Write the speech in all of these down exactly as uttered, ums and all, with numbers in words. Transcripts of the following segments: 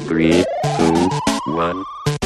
Three, two, one.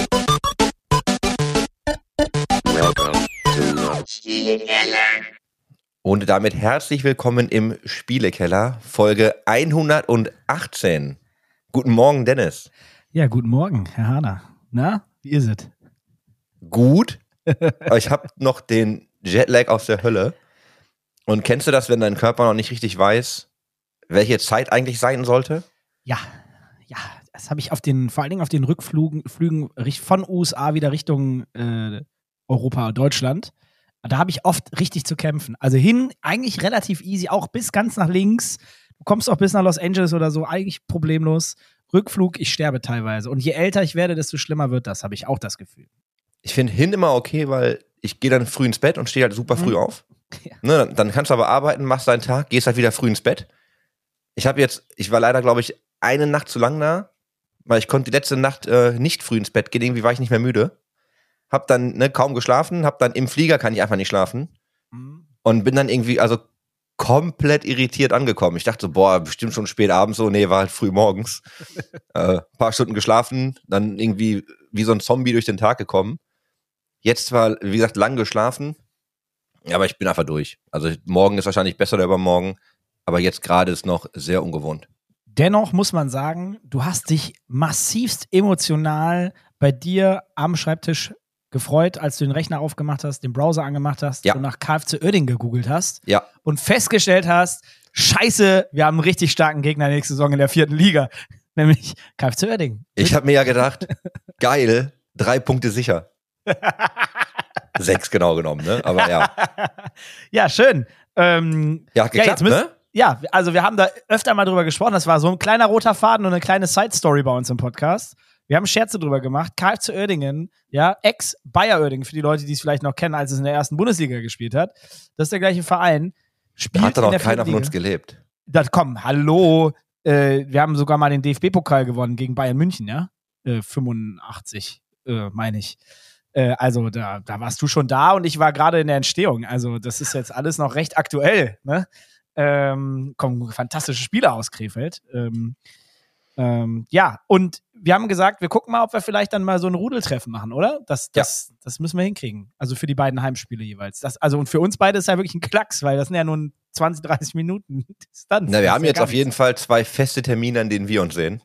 Welcome to Spielekeller. Und damit herzlich willkommen im Spielekeller, Folge hundertachtzehn. Guten Morgen, Dennis. Ja, guten Morgen, Herr Hahner. Na, wie ist es? Gut, aber ich habe noch den Jetlag aus der Hölle. Und kennst du das, wenn dein Körper noch nicht richtig weiß, welche Zeit eigentlich sein sollte? Ja, ja, das habe ich auf den, vor allen Dingen auf den Rückflügen Flügen von U S A wieder Richtung äh, Europa, Deutschland. Da habe ich oft richtig zu kämpfen. Also hin, eigentlich relativ easy, auch bis ganz nach links. Du kommst auch bis nach Los Angeles oder so, eigentlich problemlos. Rückflug, ich sterbe teilweise. Und je älter ich werde, desto schlimmer wird das, habe ich auch das Gefühl. Ich finde hin immer okay, weil ich gehe dann früh ins Bett und stehe halt super früh Mhm. auf. Ja. Ne, dann, dann kannst du aber arbeiten, machst deinen Tag, gehst halt wieder früh ins Bett. Ich habe jetzt, ich war leider, glaube ich, eine Nacht zu lang da, weil ich konnte die letzte Nacht äh, nicht früh ins Bett gehen, irgendwie war ich nicht mehr müde. Hab dann ne, kaum geschlafen, hab dann im Flieger kann ich einfach nicht schlafen Mhm. und bin dann irgendwie, also komplett irritiert angekommen. Ich dachte so, boah, bestimmt schon spät abends so, nee, war halt früh morgens. äh, paar Stunden geschlafen, dann irgendwie wie so ein Zombie durch den Tag gekommen. Jetzt zwar, wie gesagt, lang geschlafen, aber ich bin einfach durch. Also morgen ist wahrscheinlich besser oder übermorgen, aber jetzt gerade ist noch sehr ungewohnt. Dennoch muss man sagen, du hast dich massivst emotional bei dir am Schreibtisch gefreut, als du den Rechner aufgemacht hast, den Browser angemacht hast Ja. und nach K F C Uerdingen gegoogelt hast Ja, und festgestellt hast, scheiße, wir haben einen richtig starken Gegner nächste Saison in der vierten Liga, nämlich K F C Uerdingen. ich habe mir ja gedacht, geil, drei Punkte sicher. Sechs genau genommen, ne? Aber ja. Ja, schön. Ähm, Ja, hat ja, geklappt, jetzt müssen, ne? ja, also wir haben da öfter mal drüber gesprochen. Das war so ein kleiner roter Faden und eine kleine Side-Story bei uns im Podcast. Wir haben Scherze drüber gemacht. K F C Uerdingen, ja, Ex-Bayer Uerdingen, für die Leute, die es vielleicht noch kennen, als es in der ersten Bundesliga gespielt hat. Das ist der gleiche Verein. Spielt Da hat doch in noch der keiner vierten von uns Liga. gelebt. Das, komm, hallo. Äh, wir haben sogar mal den D F B-Pokal gewonnen gegen Bayern München, ja? Äh, fünfundachtzig, äh, meine ich. Äh, also da, da warst du schon da und ich war gerade in der Entstehung. Also das ist jetzt alles noch recht aktuell, ne? Ähm, kommen fantastische Spieler aus Krefeld. Ähm, ähm, ja, und wir haben gesagt, wir gucken mal, ob wir vielleicht dann mal so ein Rudeltreffen machen, oder? Das, das, das müssen wir hinkriegen. Also für die beiden Heimspiele jeweils. Das, also und für uns beide ist ja wirklich ein Klacks, weil das sind ja nur zwanzig, dreißig Minuten Distanz. Na, wir Das haben ist ja jetzt gar auf jeden nichts. Fall zwei feste Termine, an denen wir uns sehen.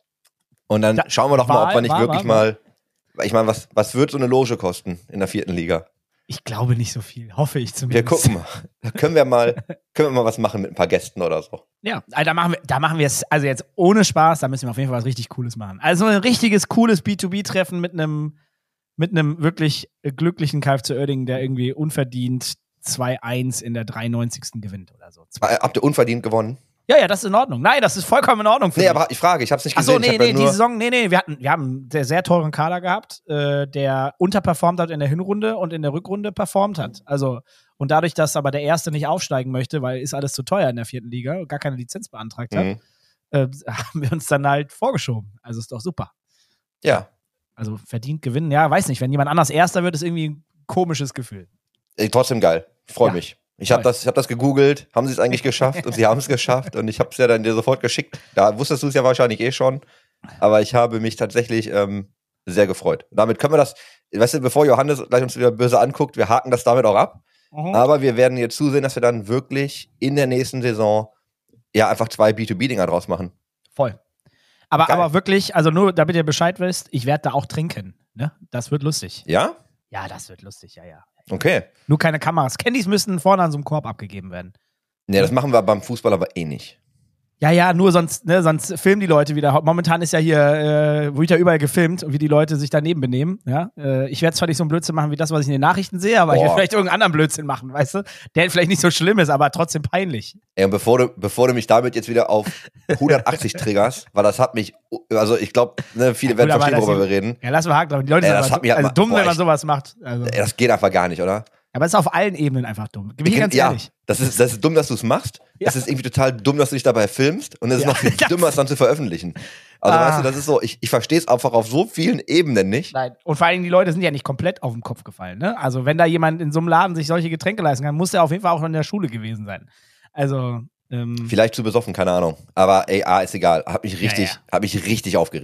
Und dann Da- schauen wir doch mal, ob wir Wahl, nicht Wahl, wirklich Wahl, mal. Ich meine, was, was wird so eine Loge kosten in der vierten Liga? Ich glaube nicht so viel, hoffe ich Wir zumindest. gucken mal. Da können wir mal, können wir mal was machen mit ein paar Gästen oder so. Ja, also da machen wir, da machen wir es, also jetzt ohne Spaß, da müssen wir auf jeden Fall was richtig Cooles machen. Also ein richtiges, cooles B zwei B-Treffen mit einem, mit einem wirklich glücklichen K F C Uerdingen, der irgendwie unverdient zwei eins in der dreiundneunzigsten gewinnt oder so. Äh, Habt ihr unverdient gewonnen? Ja, ja, das ist in Ordnung. Nein, das ist vollkommen in Ordnung für Nee, mich. aber ich frage, ich hab's nicht Ach gesehen. so, nee, ich hab ja nee, nur, die Saison, nee, nee, wir hatten, wir haben einen sehr, sehr teuren Kader gehabt, äh, der unterperformt hat in der Hinrunde und in der Rückrunde performt hat. Also, und dadurch, dass aber der Erste nicht aufsteigen möchte, weil ist alles zu teuer in der vierten Liga, gar keine Lizenz beantragt hat, Mhm. äh, haben wir uns dann halt vorgeschoben. Also ist doch super. Ja, Also verdient gewinnen, ja, weiß nicht. Wenn jemand anders Erster wird, ist irgendwie ein komisches Gefühl. Ey, trotzdem geil. Freu Ja, mich. Ich habe toll. das, ich hab das gegoogelt, haben sie es eigentlich geschafft und sie haben es geschafft und ich habe es ja dann dir sofort geschickt. Da wusstest du es ja wahrscheinlich eh schon, aber ich habe mich tatsächlich ähm, sehr gefreut. Damit können wir das, weißt du, bevor Johannes gleich uns wieder böse anguckt, wir haken das damit auch ab, aber wir werden jetzt zusehen, dass wir dann wirklich in der nächsten Saison ja einfach zwei B zwei B-Dinger draus machen. Voll. Aber, Geil. aber wirklich, also nur damit ihr Bescheid wisst, ich werde da auch trinken. Ne? Das wird lustig. Ja? Ja, das wird lustig, ja, ja. Okay. Nur keine Kameras. Candys müssten vorne an so einem Korb abgegeben werden. Nee, das machen wir beim Fußball aber eh nicht. Ja, ja, nur sonst, ne, sonst filmen die Leute wieder. Momentan ist ja hier, äh, wird ja überall gefilmt und wie die Leute sich daneben benehmen. Ja? Äh, ich werde zwar nicht so einen Blödsinn machen wie das, was ich in den Nachrichten sehe, aber ich Boah. werde vielleicht irgendeinen anderen Blödsinn machen, weißt du? Der vielleicht nicht so schlimm ist, aber trotzdem peinlich. Ey, und bevor du, bevor du mich damit jetzt wieder auf hundertachtzig triggerst, weil das hat mich, also ich glaube, ne, viele Ja, werden gut, aber verstehen, das- worüber wir reden. Ja, lass mal haken, aber die Leute Ey, sind das aber hat mich halt also mal- dumm, boah, wenn man ich- sowas macht. Also. Ey, das geht einfach gar nicht, oder? Aber es ist auf allen Ebenen einfach dumm. Bin ich ganz ja, ehrlich. das ist, das ist dumm, dass du es machst. Ja. Es ist irgendwie total dumm, dass du dich dabei filmst. Und es ist Ja. noch viel dümmer, es dann zu veröffentlichen. Also Ah. weißt du, das ist so, ich, ich verstehe es einfach auf so vielen Ebenen nicht. Nein. Und vor allem, die Leute sind ja nicht komplett auf den Kopf gefallen. Ne? Also, wenn da jemand in so einem Laden sich solche Getränke leisten kann, muss der auf jeden Fall auch in der Schule gewesen sein. Also, ähm, Vielleicht zu besoffen, keine Ahnung. Aber ey, ah, ist egal. Hat mich richtig, Ja, ja. hat mich richtig aufgeregt.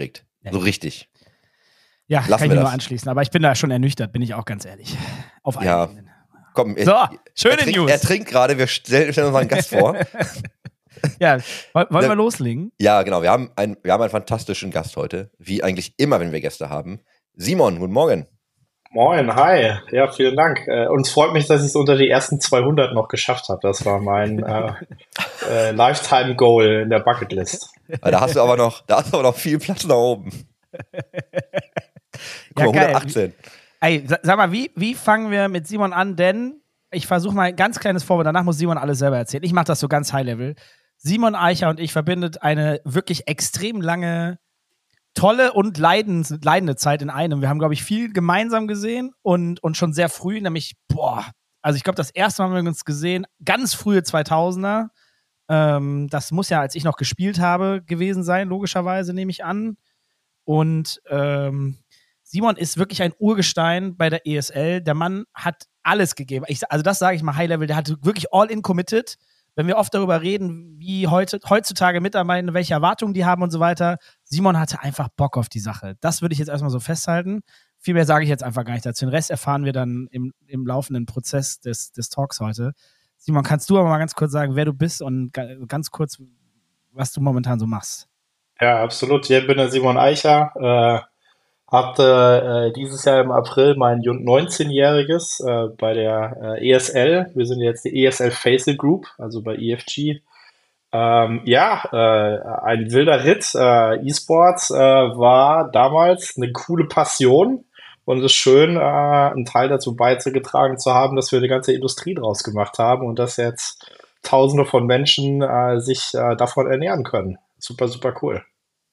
Ja. So richtig. Ja, Lassen kann ich wir mich nur das. anschließen. Aber ich bin da schon ernüchtert, bin ich auch ganz ehrlich. Auf allen Ja. Ebenen. Komm, er, So, er, schöne trinkt, News. er trinkt gerade, wir stellen, stellen uns mal einen Gast vor. Ja, wollen wir Ne- loslegen? Ja, genau, wir haben, einen, wir haben einen fantastischen Gast heute, wie eigentlich immer, wenn wir Gäste haben. Simon, guten Morgen. Moin, hi. Ja, vielen Dank. Äh, uns freut mich, dass ich es unter die ersten zweihundert noch geschafft habe. Das war mein äh, äh, Lifetime-Goal in der Bucketlist. Weil Da hast du aber noch, da hast du aber noch viel Platz nach oben. Guck Ja, mal, geil. hundertachtzehn. Ey, sa- sag mal, wie, wie fangen wir mit Simon an? Denn ich versuche mal ein ganz kleines Vorwort, danach muss Simon alles selber erzählen. Ich mache das so ganz High-Level. Simon Eicher und ich verbindet eine wirklich extrem lange, tolle und leidens, leidende Zeit in einem. Wir haben, glaube ich, viel gemeinsam gesehen und, und schon sehr früh, nämlich, boah, also ich glaube, das erste Mal haben wir uns gesehen, ganz frühe zweitausender. Ähm, das muss ja, als ich noch gespielt habe, gewesen sein, logischerweise, nehme ich an. Und ähm, Simon ist wirklich ein Urgestein bei der E S L. Der Mann hat alles gegeben. Ich, also das sage ich mal High-Level, der hat wirklich all in committed. Wenn wir oft darüber reden, wie heute, heutzutage Mitarbeiter, welche Erwartungen die haben und so weiter, Simon hatte einfach Bock auf die Sache. Das würde ich jetzt erstmal so festhalten. Viel mehr sage ich jetzt einfach gar nicht dazu. Den Rest erfahren wir dann im, im laufenden Prozess des, des Talks heute. Simon, kannst du aber mal ganz kurz sagen, wer du bist und ga- ganz kurz, was du momentan so machst? Ja, absolut. Hier bin der Simon Eicher. Äh, hatte äh, dieses Jahr im April mein neunzehnjähriges äh, bei der äh, E S L. Wir sind jetzt die E S L Facil Group, also bei E F G. Ähm, ja, äh, ein wilder Ritt. Äh, E-Sports äh, war damals eine coole Passion und es ist schön, äh, einen Teil dazu beigetragen zu haben, dass wir eine ganze Industrie draus gemacht haben und dass jetzt Tausende von Menschen äh, sich äh, davon ernähren können. Super, super cool.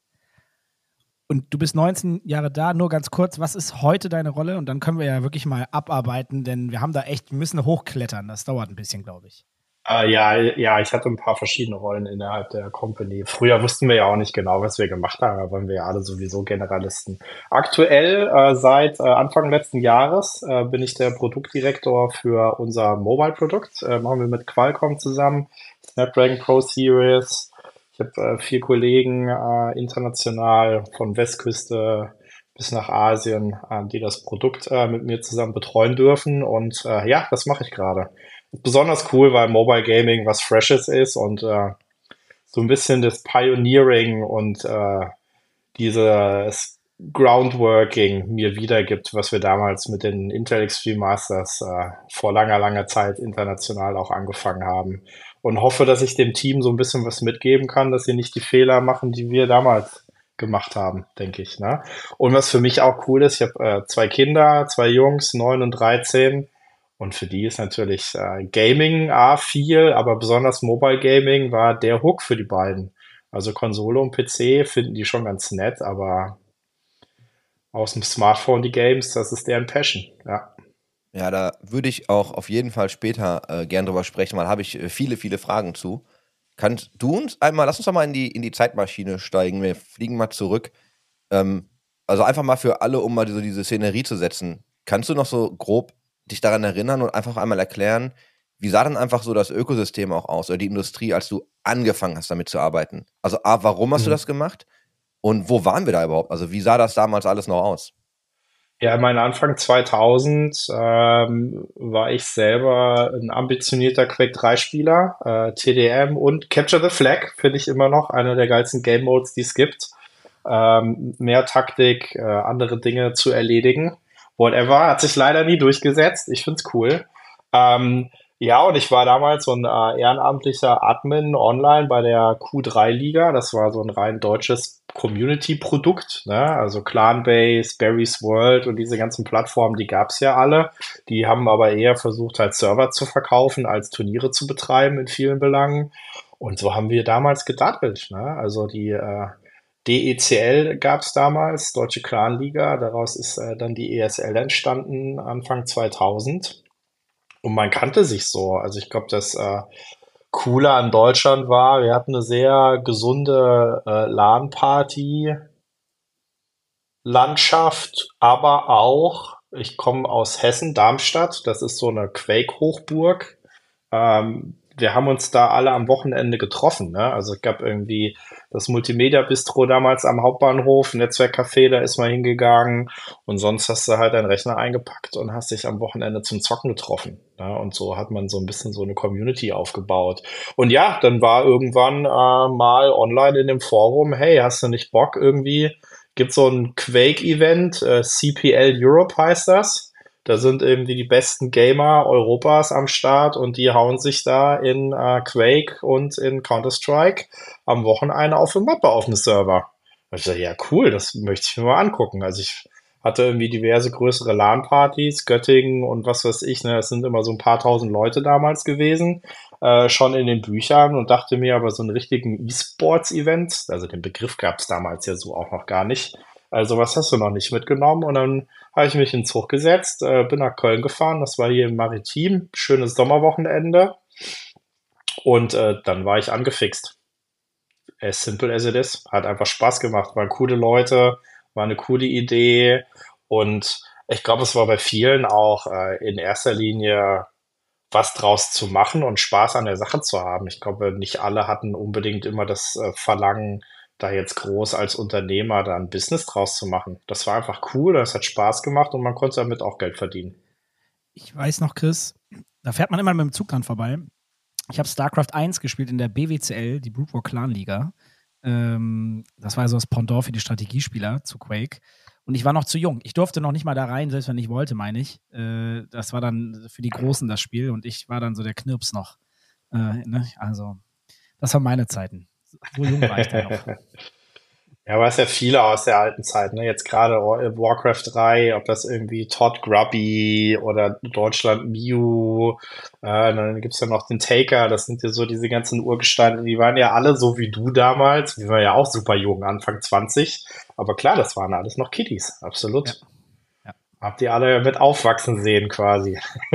Und du bist neunzehn Jahre da, nur ganz kurz, was ist heute deine Rolle? Und dann können wir ja wirklich mal abarbeiten, denn wir haben da echt, wir müssen hochklettern, das dauert ein bisschen, glaube ich. Äh, ja, ja, ich hatte ein paar verschiedene Rollen innerhalb der Company. Früher wussten wir ja auch nicht genau, was wir gemacht haben, da waren wir ja alle sowieso Generalisten. Aktuell, äh, seit äh, Anfang letzten Jahres, äh, bin ich der Produktdirektor für unser Mobile-Produkt. Äh, machen wir mit Qualcomm zusammen, Snapdragon Pro Series. Ich habe äh, vier Kollegen äh, international von Westküste bis nach Asien, äh, die das Produkt äh, mit mir zusammen betreuen dürfen. Und äh, ja, das mache ich gerade. Besonders cool, weil Mobile Gaming was Freshes ist und äh, so ein bisschen das Pioneering und äh, dieses Groundworking mir wiedergibt, was wir damals mit den Intel Extreme Masters äh, vor langer, langer Zeit international auch angefangen haben. Und hoffe, dass ich dem Team so ein bisschen was mitgeben kann, dass sie nicht die Fehler machen, die wir damals gemacht haben, denke ich. Ne? Und was für mich auch cool ist, ich habe äh, zwei Kinder, zwei Jungs, neun und dreizehn. Und für die ist natürlich äh, Gaming A viel, aber besonders Mobile Gaming war der Hook für die beiden. Also Konsole und P C finden die schon ganz nett, aber aus dem Smartphone die Games, das ist deren Passion. Ja. Ja, da würde ich auch auf jeden Fall später äh, gern drüber sprechen, weil habe ich äh, viele, viele Fragen zu. Kannst du uns einmal, lass uns doch mal in die, in die Zeitmaschine steigen, wir fliegen mal zurück. Ähm, also einfach mal für alle, um mal so diese Szenerie zu setzen. Kannst du noch so grob dich daran erinnern und einfach einmal erklären, wie sah dann einfach so das Ökosystem auch aus oder die Industrie, als du angefangen hast, damit zu arbeiten? Also A, warum hast du Mhm. das gemacht und wo waren wir da überhaupt? Also wie sah das damals alles noch aus? Ja, in meinen Anfang zweitausend ähm, war ich selber ein ambitionierter Quake drei Spieler. Äh, T D M und Capture the Flag finde ich immer noch einer der geilsten Game Modes, die es gibt. Ähm, mehr Taktik, äh, andere Dinge zu erledigen. Whatever, hat sich leider nie durchgesetzt. Ich find's cool. Ähm, ja, und ich war damals so ein äh, ehrenamtlicher Admin online bei der Q drei Liga. Das war so ein rein deutsches Community-Produkt, ne? Also Clanbase, Barry's World und diese ganzen Plattformen, die gab's ja alle. Die haben aber eher versucht, halt Server zu verkaufen, als Turniere zu betreiben in vielen Belangen. Und so haben wir damals gedattelt, ne? Also die äh, D E C L gab's damals, Deutsche Clanliga. Daraus ist äh, dann die E S L entstanden, Anfang zweitausend. Und man kannte sich so. Also ich glaube, das äh, Coole an Deutschland war, wir hatten eine sehr gesunde äh, LAN-Party-Landschaft, aber auch, ich komme aus Hessen, Darmstadt, das ist so eine Quake-Hochburg. Ähm, wir haben uns da alle am Wochenende getroffen. Ne? Also es gab irgendwie das Multimedia-Bistro damals am Hauptbahnhof, Netzwerkcafé, da ist man hingegangen und sonst hast du halt deinen Rechner eingepackt und hast dich am Wochenende zum Zocken getroffen. Ne? Und so hat man so ein bisschen so eine Community aufgebaut. Und ja, dann war irgendwann äh, mal online in dem Forum, hey, hast du nicht Bock irgendwie? Gibt so ein Quake-Event, äh, C P L Europe heißt das. Da sind irgendwie die besten Gamer Europas am Start und die hauen sich da in äh, Quake und in Counter-Strike am Wochenende auf eine Mappe auf dem Server. Und ich dachte, ja cool, das möchte ich mir mal angucken. Also ich hatte irgendwie diverse größere LAN-Partys, Göttingen und was weiß ich, ne, es sind immer so ein paar tausend Leute damals gewesen, äh, schon in den Büchern und dachte mir aber so einen richtigen E-Sports-Event, also den Begriff gab es damals ja so auch noch gar nicht, also was hast du noch nicht mitgenommen? Und dann habe ich mich in den Zug gesetzt, äh, bin nach Köln gefahren, das war hier im Maritim, schönes Sommerwochenende und äh, dann war ich angefixt. As simple as it is. Hat einfach Spaß gemacht, waren coole Leute, war eine coole Idee und ich glaube, es war bei vielen auch äh, in erster Linie was draus zu machen und Spaß an der Sache zu haben. Ich glaube, nicht alle hatten unbedingt immer das äh, Verlangen, da jetzt groß als Unternehmer da ein Business draus zu machen. Das war einfach cool, das hat Spaß gemacht und man konnte damit auch Geld verdienen. Ich weiß noch, Chris, da fährt man immer mit dem Zug dran vorbei. Ich habe StarCraft eins gespielt in der B W C L, die Brood War Clan Liga. Ähm, das war so das Pendant für die Strategiespieler zu Quake. Und ich war noch zu jung. Ich durfte noch nicht mal da rein, selbst wenn ich wollte, meine ich. Äh, das war dann für die Großen das Spiel und ich war dann so der Knirps noch. Äh, ne? Also, das waren meine Zeiten. So jung war ich da noch. Ja, aber es ist ja viele aus der alten Zeit, ne? Jetzt gerade Warcraft drei, ob das irgendwie Todd Grubby oder Deutschland Miu, äh, dann gibt's ja noch den Taker, das sind ja so diese ganzen Urgesteine, die waren ja alle so wie du damals, wir waren ja auch super jung, Anfang zwanzig, aber klar, das waren alles noch Kiddies, absolut. Ja. Ja. Habt ihr alle mit aufwachsen sehen quasi.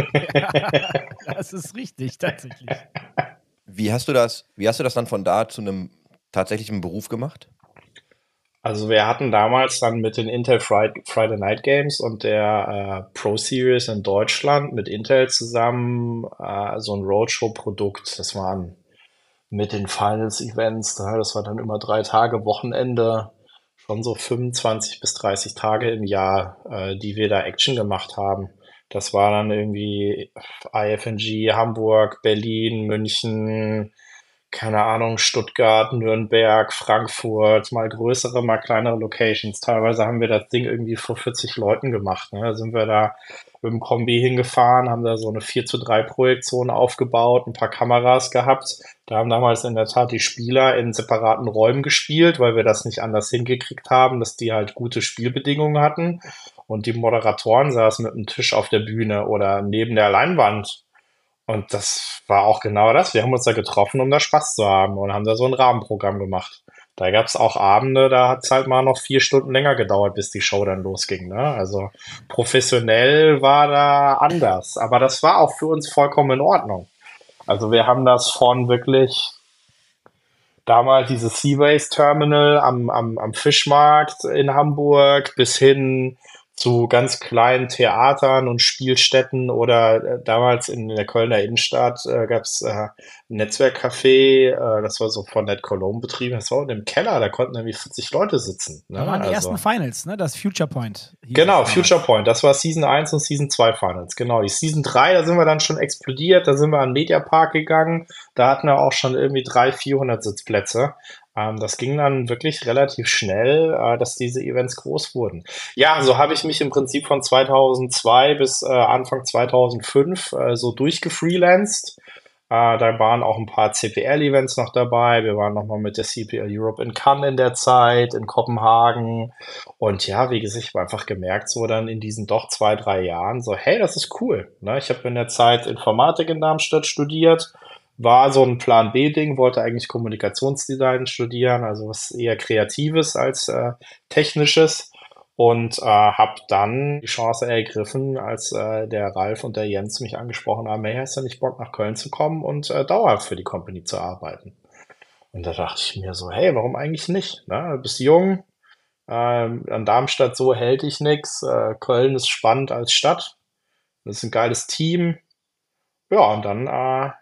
Das ist richtig, tatsächlich. Wie hast du das, wie hast du das dann von da zu einem tatsächlichen Beruf gemacht? Also wir hatten damals dann mit den Intel Friday, Friday Night Games und der äh, Pro Series in Deutschland mit Intel zusammen äh, so ein Roadshow-Produkt. Das waren mit den Finals-Events, da- das war dann immer drei Tage Wochenende, schon so fünfundzwanzig bis dreißig Tage im Jahr, äh, die wir da Action gemacht haben. Das war dann irgendwie I F N G, Hamburg, Berlin, München, keine Ahnung, Stuttgart, Nürnberg, Frankfurt, mal größere, mal kleinere Locations. Teilweise haben wir das Ding irgendwie vor vierzig Leuten gemacht. Ne? Da sind wir da mit dem Kombi hingefahren, haben da so eine vier zu drei Projektion aufgebaut, ein paar Kameras gehabt. Da haben damals in der Tat die Spieler in separaten Räumen gespielt, weil wir das nicht anders hingekriegt haben, dass die halt gute Spielbedingungen hatten. Und die Moderatoren saßen mit einem Tisch auf der Bühne oder neben der Leinwand. Und das war auch genau das. Wir haben uns da getroffen, um da Spaß zu haben und haben da so ein Rahmenprogramm gemacht. Da gab es auch Abende, da hat es halt mal noch vier Stunden länger gedauert, bis die Show dann losging. Ne? Also professionell war da anders. Aber das war auch für uns vollkommen in Ordnung. Also wir haben das von wirklich damals dieses Seaways Terminal am, am, am Fischmarkt in Hamburg bis hin zu ganz kleinen Theatern und Spielstätten oder äh, damals in der Kölner Innenstadt äh, gab es äh, ein Netzwerkcafé, äh, das war so von Net Cologne betrieben, das war in dem Keller, da konnten irgendwie vierzig Leute sitzen. Ne? Da waren die Also, ersten Finals, ne? Das Future Point. hieß genau, es Future damals. Point, das war Season eins und Season zwei Finals, genau. Die Season drei, da sind wir dann schon explodiert, da sind wir an den Mediapark gegangen, da hatten wir auch schon irgendwie dreihundert, vierhundert Sitzplätze. Ähm, das ging dann wirklich relativ schnell, äh, dass diese Events groß wurden. Ja, so habe ich mich im Prinzip von zweitausendzwei bis äh, Anfang zweitausendfünf äh, so durchgefreelanced. Äh, da waren auch ein paar C P L-Events noch dabei. Wir waren nochmal mit der C P L Europe in Cannes in der Zeit, in Kopenhagen. Und ja, wie gesagt, ich habe einfach gemerkt, so dann in diesen doch zwei, drei Jahren, so hey, das ist cool. Ne? Ich habe in der Zeit Informatik in Darmstadt studiert, war so ein Plan B-Ding, wollte eigentlich Kommunikationsdesign studieren, also was eher Kreatives als äh, Technisches. Und äh, habe dann die Chance ergriffen, als äh, der Ralf und der Jens mich angesprochen haben, hey, hast du nicht Bock nach Köln zu kommen und äh, dauerhaft für die Company zu arbeiten? Und da dachte ich mir so, hey, warum eigentlich nicht? Ne? Du bist jung, ähm, an Darmstadt so hält dich nix, äh, Köln ist spannend als Stadt, das ist ein geiles Team. Ja, und dann äh,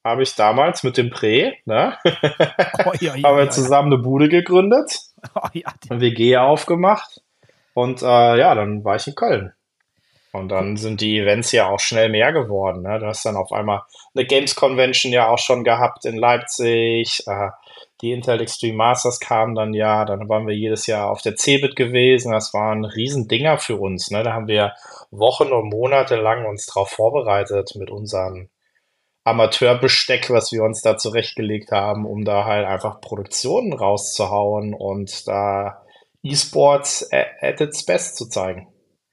habe ich damals mit dem Pre, ne, Oh, ja, ja, haben wir ja, zusammen eine Bude gegründet, ja. Oh, ja, die- eine W G aufgemacht und äh, ja, dann war ich in Köln. Und dann sind die Events ja auch schnell mehr geworden. Ne? Du hast dann auf einmal eine Games Convention ja auch schon gehabt in Leipzig. Äh, die Intel Extreme Masters kamen dann ja. Dann waren wir jedes Jahr auf der Cebit gewesen. Das waren Riesendinger für uns. Ne? Da haben wir Wochen und Monate lang uns drauf vorbereitet mit unserem Amateurbesteck, was wir uns da zurechtgelegt haben, um da halt einfach Produktionen rauszuhauen und da E-Sports at, at its best zu zeigen.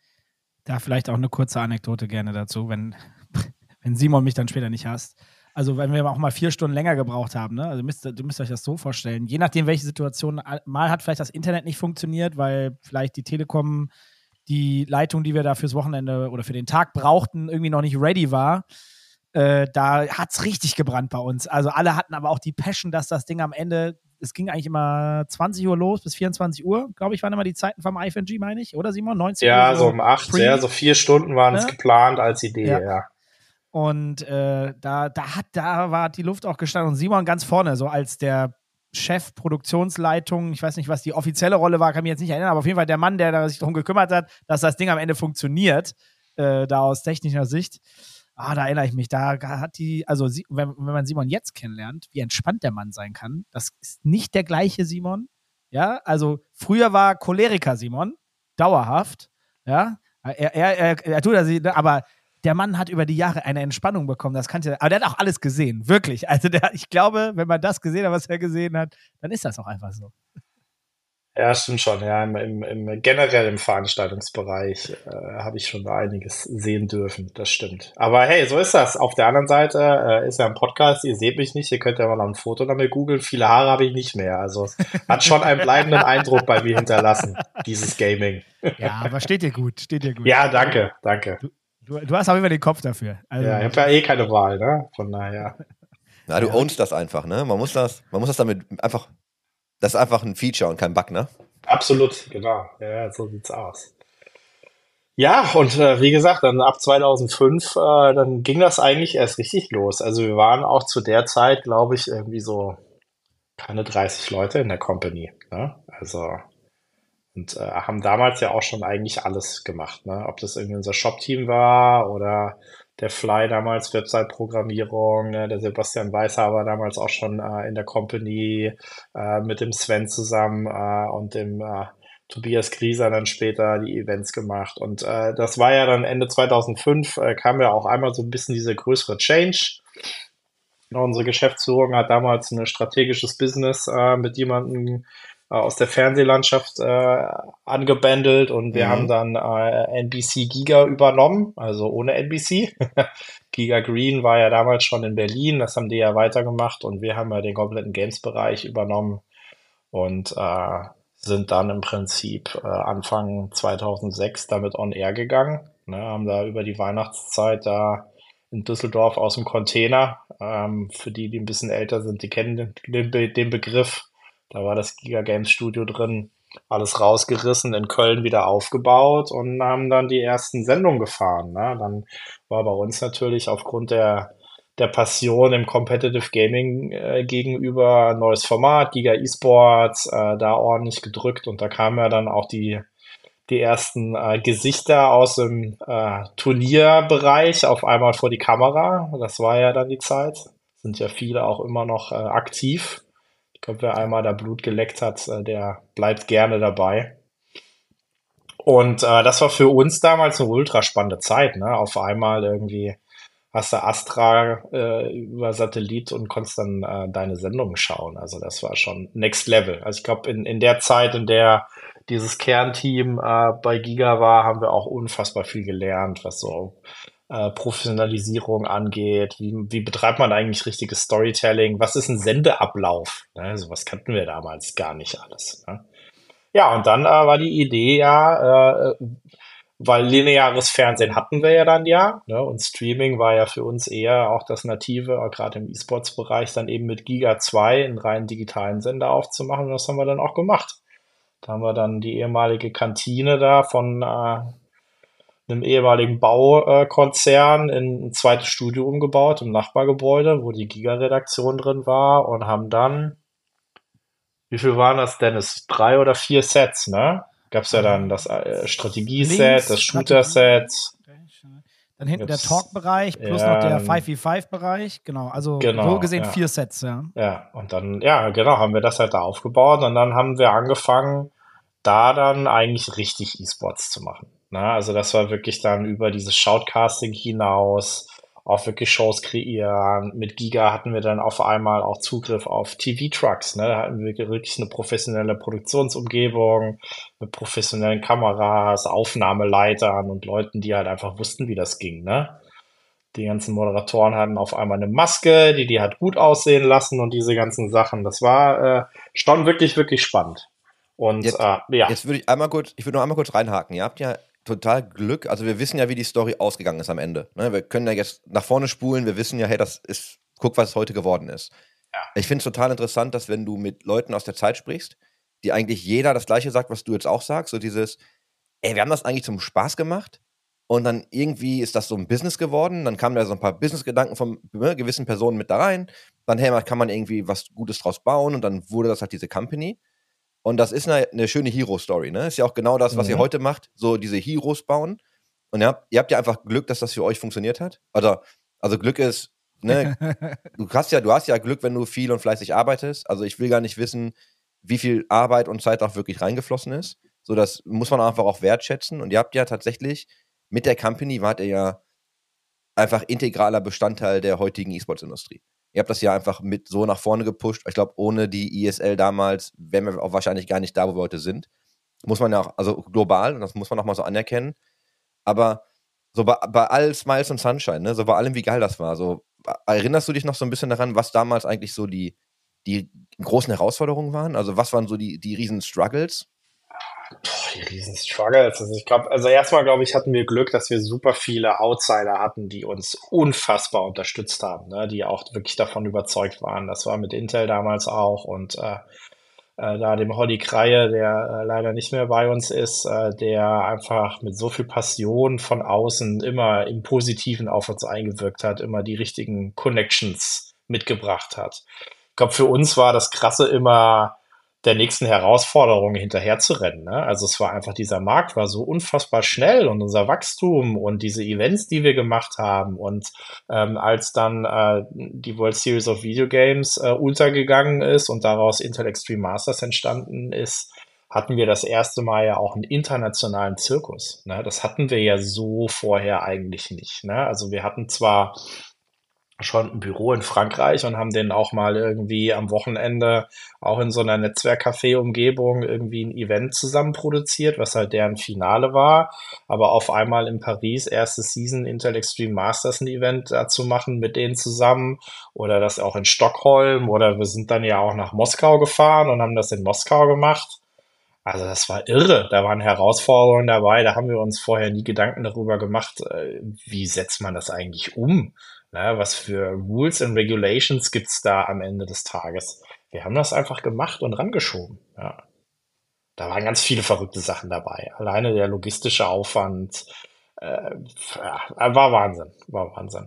Da vielleicht auch eine kurze Anekdote gerne dazu, wenn, wenn Simon mich dann später nicht hasst. Also, wenn wir auch mal vier Stunden länger gebraucht haben, ne? Also, müsst, du müsst euch das so vorstellen. Je nachdem, welche Situation, mal hat vielleicht das Internet nicht funktioniert, weil vielleicht die Telekom die Leitung, die wir da fürs Wochenende oder für den Tag brauchten, irgendwie noch nicht ready war. Äh, da hat es richtig gebrannt bei uns. Also, alle hatten aber auch die Passion, dass das Ding am Ende, es ging eigentlich immer zwanzig Uhr los bis vierundzwanzig Uhr, glaube ich, waren immer die Zeiten vom I F N G, meine ich, oder Simon? neunzehn Ja, Uhr so um acht, pre, ja, so vier Stunden waren es ne? geplant als Idee, Ja. ja. Und äh, da, da, hat, da war die Luft auch gestanden und Simon ganz vorne, so als der Chef Produktionsleitung, ich weiß nicht, was die offizielle Rolle war, kann mich jetzt nicht erinnern, aber auf jeden Fall der Mann, der da sich darum gekümmert hat, dass das Ding am Ende funktioniert, äh, da aus technischer Sicht. Ah, da erinnere ich mich, da hat die, also sie, wenn, wenn man Simon jetzt kennenlernt, wie entspannt der Mann sein kann, das ist nicht der gleiche Simon, ja, also früher war Choleriker Simon, dauerhaft, ja, er, er, er, er tut das, aber der Mann hat über die Jahre eine Entspannung bekommen, das kannte, aber der hat auch alles gesehen, wirklich, also der, ich glaube, wenn man das gesehen hat, was er gesehen hat, dann ist das auch einfach so. Ja, stimmt schon. Ja, im, im, im generell im Veranstaltungsbereich äh, habe ich schon einiges sehen dürfen. Das stimmt. Aber hey, so ist das. Auf der anderen Seite äh, ist ja ein Podcast. Ihr seht mich nicht. Ihr könnt ja mal noch ein Foto damit googeln. Viele Haare habe ich nicht mehr. Also es hat schon einen bleibenden Eindruck bei mir hinterlassen, dieses Gaming. Ja, aber steht dir gut, steht dir gut. Ja, danke, danke. Du, du hast auch immer den Kopf dafür. Also, Ja, ich habe ja eh keine Wahl, ne? Von daher. Na, du Ja. ownst das einfach, ne? Man muss das, man muss das damit einfach, das ist einfach ein Feature und kein Bug, ne? Absolut, genau. Ja, so sieht's aus. Ja, und äh, wie gesagt, dann ab zweitausendfünf, äh, dann ging das eigentlich erst richtig los. Also wir waren auch zu der Zeit, glaube ich, irgendwie so keine dreißig Leute in der Company, ne? Also und äh, haben damals ja auch schon eigentlich alles gemacht, ne? Ob das irgendwie unser Shop-Team war oder der Fly damals Website-Programmierung, ne? Der Sebastian Weishaber war damals auch schon äh, in der Company äh, mit dem Sven zusammen äh, und dem äh, Tobias Grieser dann später die Events gemacht. Und äh, das war ja dann Ende zweitausendfünf, äh, kam ja auch einmal so ein bisschen diese größere Change. Ja, unsere Geschäftsführung hat damals ein strategisches Business äh, mit jemandem äh, aus der Fernsehlandschaft äh, angebändelt und wir Mhm. haben dann äh, N B C Giga übernommen, also ohne N B C. Giga Green war ja damals schon in Berlin, das haben die ja weitergemacht und wir haben ja den kompletten Games-Bereich übernommen und äh, sind dann im Prinzip äh, Anfang zweitausendsechs damit on air gegangen. Ne, haben da über die Weihnachtszeit da in Düsseldorf aus dem Container, ähm, für die, die ein bisschen älter sind, die kennen den, den, den Begriff. Da war das Giga Games Studio drin, alles rausgerissen, in Köln wieder aufgebaut und haben dann die ersten Sendungen gefahren. Ne? Dann war bei uns natürlich aufgrund der der Passion im Competitive Gaming äh, gegenüber ein neues Format, Giga eSports, äh, da ordentlich gedrückt und da kamen ja dann auch die, die ersten äh, Gesichter aus dem äh, Turnierbereich auf einmal vor die Kamera. Das war ja dann die Zeit. Sind ja viele auch immer noch äh, aktiv. Ich glaube, wer einmal da Blut geleckt hat, äh, der bleibt gerne dabei. Und äh, das war für uns damals eine ultra spannende Zeit, ne? Auf einmal irgendwie hast du Astra äh, über Satellit und konntest dann äh, deine Sendungen schauen. Also das war schon Next Level. Also ich glaube, in, in der Zeit, in der dieses Kernteam äh, bei Giga war, haben wir auch unfassbar viel gelernt, was so äh, Professionalisierung angeht. Wie, wie betreibt man eigentlich richtiges Storytelling? Was ist ein Sendeablauf? Ne? Sowas kannten wir damals gar nicht alles. Ne? Ja, und dann äh, war die Idee ja, äh, weil lineares Fernsehen hatten wir ja dann ja, ne? Und Streaming war ja für uns eher auch das Native, auch gerade im E-Sports-Bereich, dann eben mit Giga zwei einen rein digitalen Sender aufzumachen. Und das haben wir dann auch gemacht. Da haben wir dann die ehemalige Kantine da von äh, einem ehemaligen Baukonzern in ein zweites Studio umgebaut im Nachbargebäude, wo die Giga-Redaktion drin war und haben dann, wie viel waren das, Dennis? Drei oder vier Sets, ne? Gab's ja dann das äh, Strategie-Set, das Links, Strategie. Shooter-Set. Dann hinten der Gibt's- Talk-Bereich plus ja, noch der fünf gegen fünf-Bereich. Genau, also Genau, so gesehen ja. vier Sets, ja. Ja, und dann, ja, genau, haben wir das halt da aufgebaut und dann haben wir angefangen, da dann eigentlich richtig E-Sports zu machen. Ne? Also das war wirklich dann über dieses Shoutcasting hinaus, auch wirklich Shows kreieren. Mit Giga hatten wir dann auf einmal auch Zugriff auf T V-Trucks. Ne? Da hatten wir wirklich eine professionelle Produktionsumgebung mit professionellen Kameras, Aufnahmeleitern und Leuten, die halt einfach wussten, wie das ging. Ne? Die ganzen Moderatoren hatten auf einmal eine Maske, die die hat gut aussehen lassen und diese ganzen Sachen. Das war äh, schon wirklich, wirklich spannend. Und Jetzt, äh, ja, jetzt würde ich einmal kurz, ich würde noch einmal kurz reinhaken. Ihr habt ja total Glück, also wir wissen ja, wie die Story ausgegangen ist am Ende. Ne? Wir können ja jetzt nach vorne spulen, wir wissen ja, hey, das ist, guck, was heute geworden ist. Ja. Ich finde es total interessant, dass wenn du mit Leuten aus der Zeit sprichst, die eigentlich jeder das Gleiche sagt, was du jetzt auch sagst, so dieses, ey, wir haben das eigentlich zum Spaß gemacht und dann irgendwie ist das so ein Business geworden, dann kamen da so ein paar Businessgedanken von ne, gewissen Personen mit da rein, dann, hey, kann man irgendwie was Gutes draus bauen und dann wurde das halt diese Company. Und das ist eine, eine schöne Hero-Story, ne? Ist ja auch genau das, was Mhm. ihr heute macht, so diese Heroes bauen. Und ihr habt, ihr habt ja einfach Glück, dass das für euch funktioniert hat. Also, also Glück ist, ne, du hast ja, du hast ja Glück, wenn du viel und fleißig arbeitest. Also ich will gar nicht wissen, wie viel Arbeit und Zeit auch wirklich reingeflossen ist. So, das muss man einfach auch wertschätzen. Und ihr habt ja tatsächlich, mit der Company wart ihr ja einfach integraler Bestandteil der heutigen E-Sports-Industrie. Ihr habt das ja einfach mit so nach vorne gepusht. Ich glaube, ohne die I S L damals wären wir auch wahrscheinlich gar nicht da, wo wir heute sind. Muss man ja auch, also global, und das muss man auch mal so anerkennen. Aber so bei, bei all Smiles und Sunshine, ne, so bei allem, wie geil das war, so erinnerst du dich noch so ein bisschen daran, was damals eigentlich so die, die großen Herausforderungen waren? Also was waren so die, die riesen Struggles? Die riesen Struggles. Also ich glaube, also erstmal glaube ich, hatten wir Glück, dass wir super viele Outsider hatten, die uns unfassbar unterstützt haben, ne? Die auch wirklich davon überzeugt waren. Das war mit Intel damals auch und äh, äh, da dem Holly Kreie, der äh, leider nicht mehr bei uns ist, äh, der einfach mit so viel Passion von außen immer im Positiven auf uns eingewirkt hat, immer die richtigen Connections mitgebracht hat. Ich glaube, für uns war das Krasse immer der nächsten Herausforderung hinterher zu rennen. Ne? Also es war einfach, dieser Markt war so unfassbar schnell und unser Wachstum und diese Events, die wir gemacht haben und ähm, als dann äh, die World Series of Video Games äh, untergegangen ist und daraus Intel Extreme Masters entstanden ist, hatten wir das erste Mal ja auch einen internationalen Zirkus. Ne? Das hatten wir ja so vorher eigentlich nicht. Ne? Also wir hatten zwar schon ein Büro in Frankreich und haben den auch mal irgendwie am Wochenende auch in so einer Netzwerkcafé-Umgebung irgendwie ein Event zusammen produziert, was halt deren Finale war. Aber auf einmal in Paris erste Season Intel Extreme Masters ein Event dazu machen mit denen zusammen oder das auch in Stockholm oder wir sind dann ja auch nach Moskau gefahren und haben das in Moskau gemacht. Also das war irre. Da waren Herausforderungen dabei. Da haben wir uns vorher nie Gedanken darüber gemacht, äh, wie setzt man das eigentlich um? Na, was für Rules and Regulations gibt's da am Ende des Tages? Wir haben das einfach gemacht und rangeschoben. Ja. Da waren ganz viele verrückte Sachen dabei. Alleine der logistische Aufwand äh, ja, war Wahnsinn. War Wahnsinn.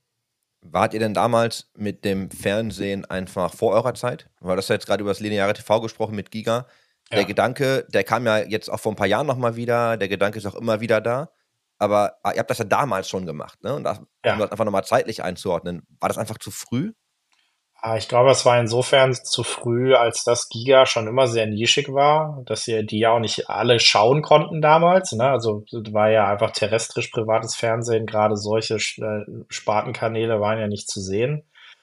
Wart ihr denn damals mit dem Fernsehen einfach vor eurer Zeit? Weil das ja jetzt gerade über das lineare T V gesprochen mit Giga. Der Ja. Gedanke, der kam ja jetzt auch vor ein paar Jahren nochmal wieder, der Gedanke ist auch immer wieder da. Aber ihr habt das ja damals schon gemacht, ne? Und das, Ja. um das einfach nochmal zeitlich einzuordnen, war das einfach zu früh? Ah, Ich glaube, es war insofern zu früh, als das Giga schon immer sehr nischig war, dass wir die ja auch nicht alle schauen konnten damals. Ne? Also das war ja einfach terrestrisch privates Fernsehen, gerade solche äh, Spartenkanäle waren ja nicht zu sehen.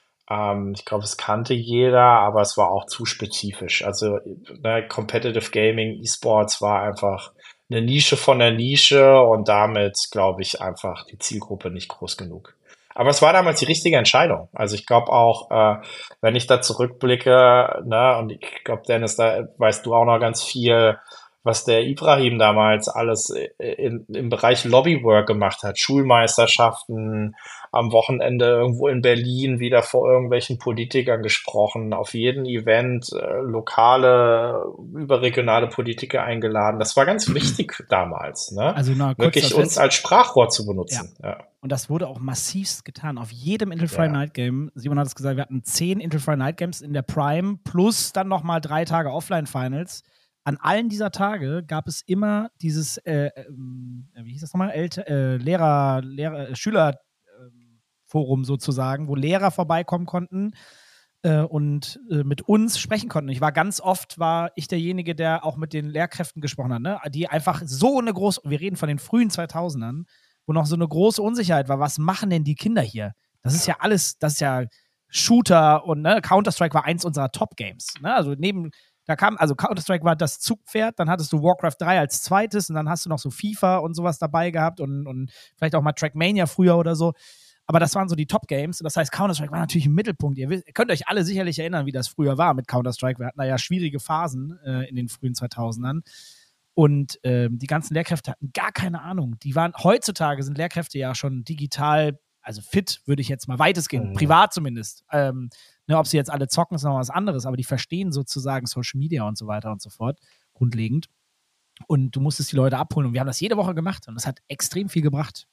Ähm, ich glaube, es kannte jeder, aber es war auch zu spezifisch. Also ne, Competitive Gaming, E-Sports war einfach eine Nische von der Nische und damit, glaube ich, einfach die Zielgruppe nicht groß genug. Aber es war damals die richtige Entscheidung. Also ich glaube auch, äh, wenn ich da zurückblicke, ne, und ich glaube, Dennis, da weißt du auch noch ganz viel, was der Ibrahim damals alles in, im Bereich Lobbywork gemacht hat, Schulmeisterschaften, am Wochenende irgendwo in Berlin wieder vor irgendwelchen Politikern gesprochen, auf jeden Event äh, lokale, überregionale Politiker eingeladen. Das war ganz wichtig damals, ne? Also na, kurz Wirklich das uns letzte- als Sprachrohr zu benutzen. Ja. Und das wurde auch massivst getan. Auf jedem Intel Friday Ja. Night Game, Simon hat es gesagt, wir hatten zehn Intel Friday Night Games in der Prime plus dann nochmal drei Tage Offline-Finals. An allen dieser Tage gab es immer dieses, äh, ähm, wie hieß das nochmal, Älte, äh, Lehrer, Lehrer, äh, Schülerforum sozusagen, wo Lehrer vorbeikommen konnten äh, und äh, mit uns sprechen konnten. Ich war ganz oft, war ich derjenige, der auch mit den Lehrkräften gesprochen hat, ne? Die einfach so eine große, wir reden von den frühen zweitausendern, wo noch so eine große Unsicherheit war, was machen denn die Kinder hier? Das ist ja alles, das ist ja Shooter und ne, Counter-Strike war eins unserer Top-Games. Ne? Also neben, da kam, also Counter-Strike war das Zugpferd, dann hattest du Warcraft drei als zweites und dann hast du noch so FIFA und sowas dabei gehabt und, und vielleicht auch mal Trackmania früher oder so. Aber das waren so die Top-Games und das heißt, Counter-Strike war natürlich im Mittelpunkt. Ihr, wisst, ihr könnt euch alle sicherlich erinnern, wie das früher war mit Counter-Strike. Wir hatten da ja schwierige Phasen äh, in den frühen zweitausendern. Und ähm, die ganzen Lehrkräfte hatten gar keine Ahnung. Die waren, heutzutage sind Lehrkräfte ja schon digital, also fit, würde ich jetzt mal weitestgehend, Mhm. privat zumindest. Ähm, ne, ob sie jetzt alle zocken, ist noch was anderes, aber die verstehen sozusagen Social Media und so weiter und so fort, grundlegend. Und du musstest die Leute abholen. Und wir haben das jede Woche gemacht und das hat extrem viel gebracht.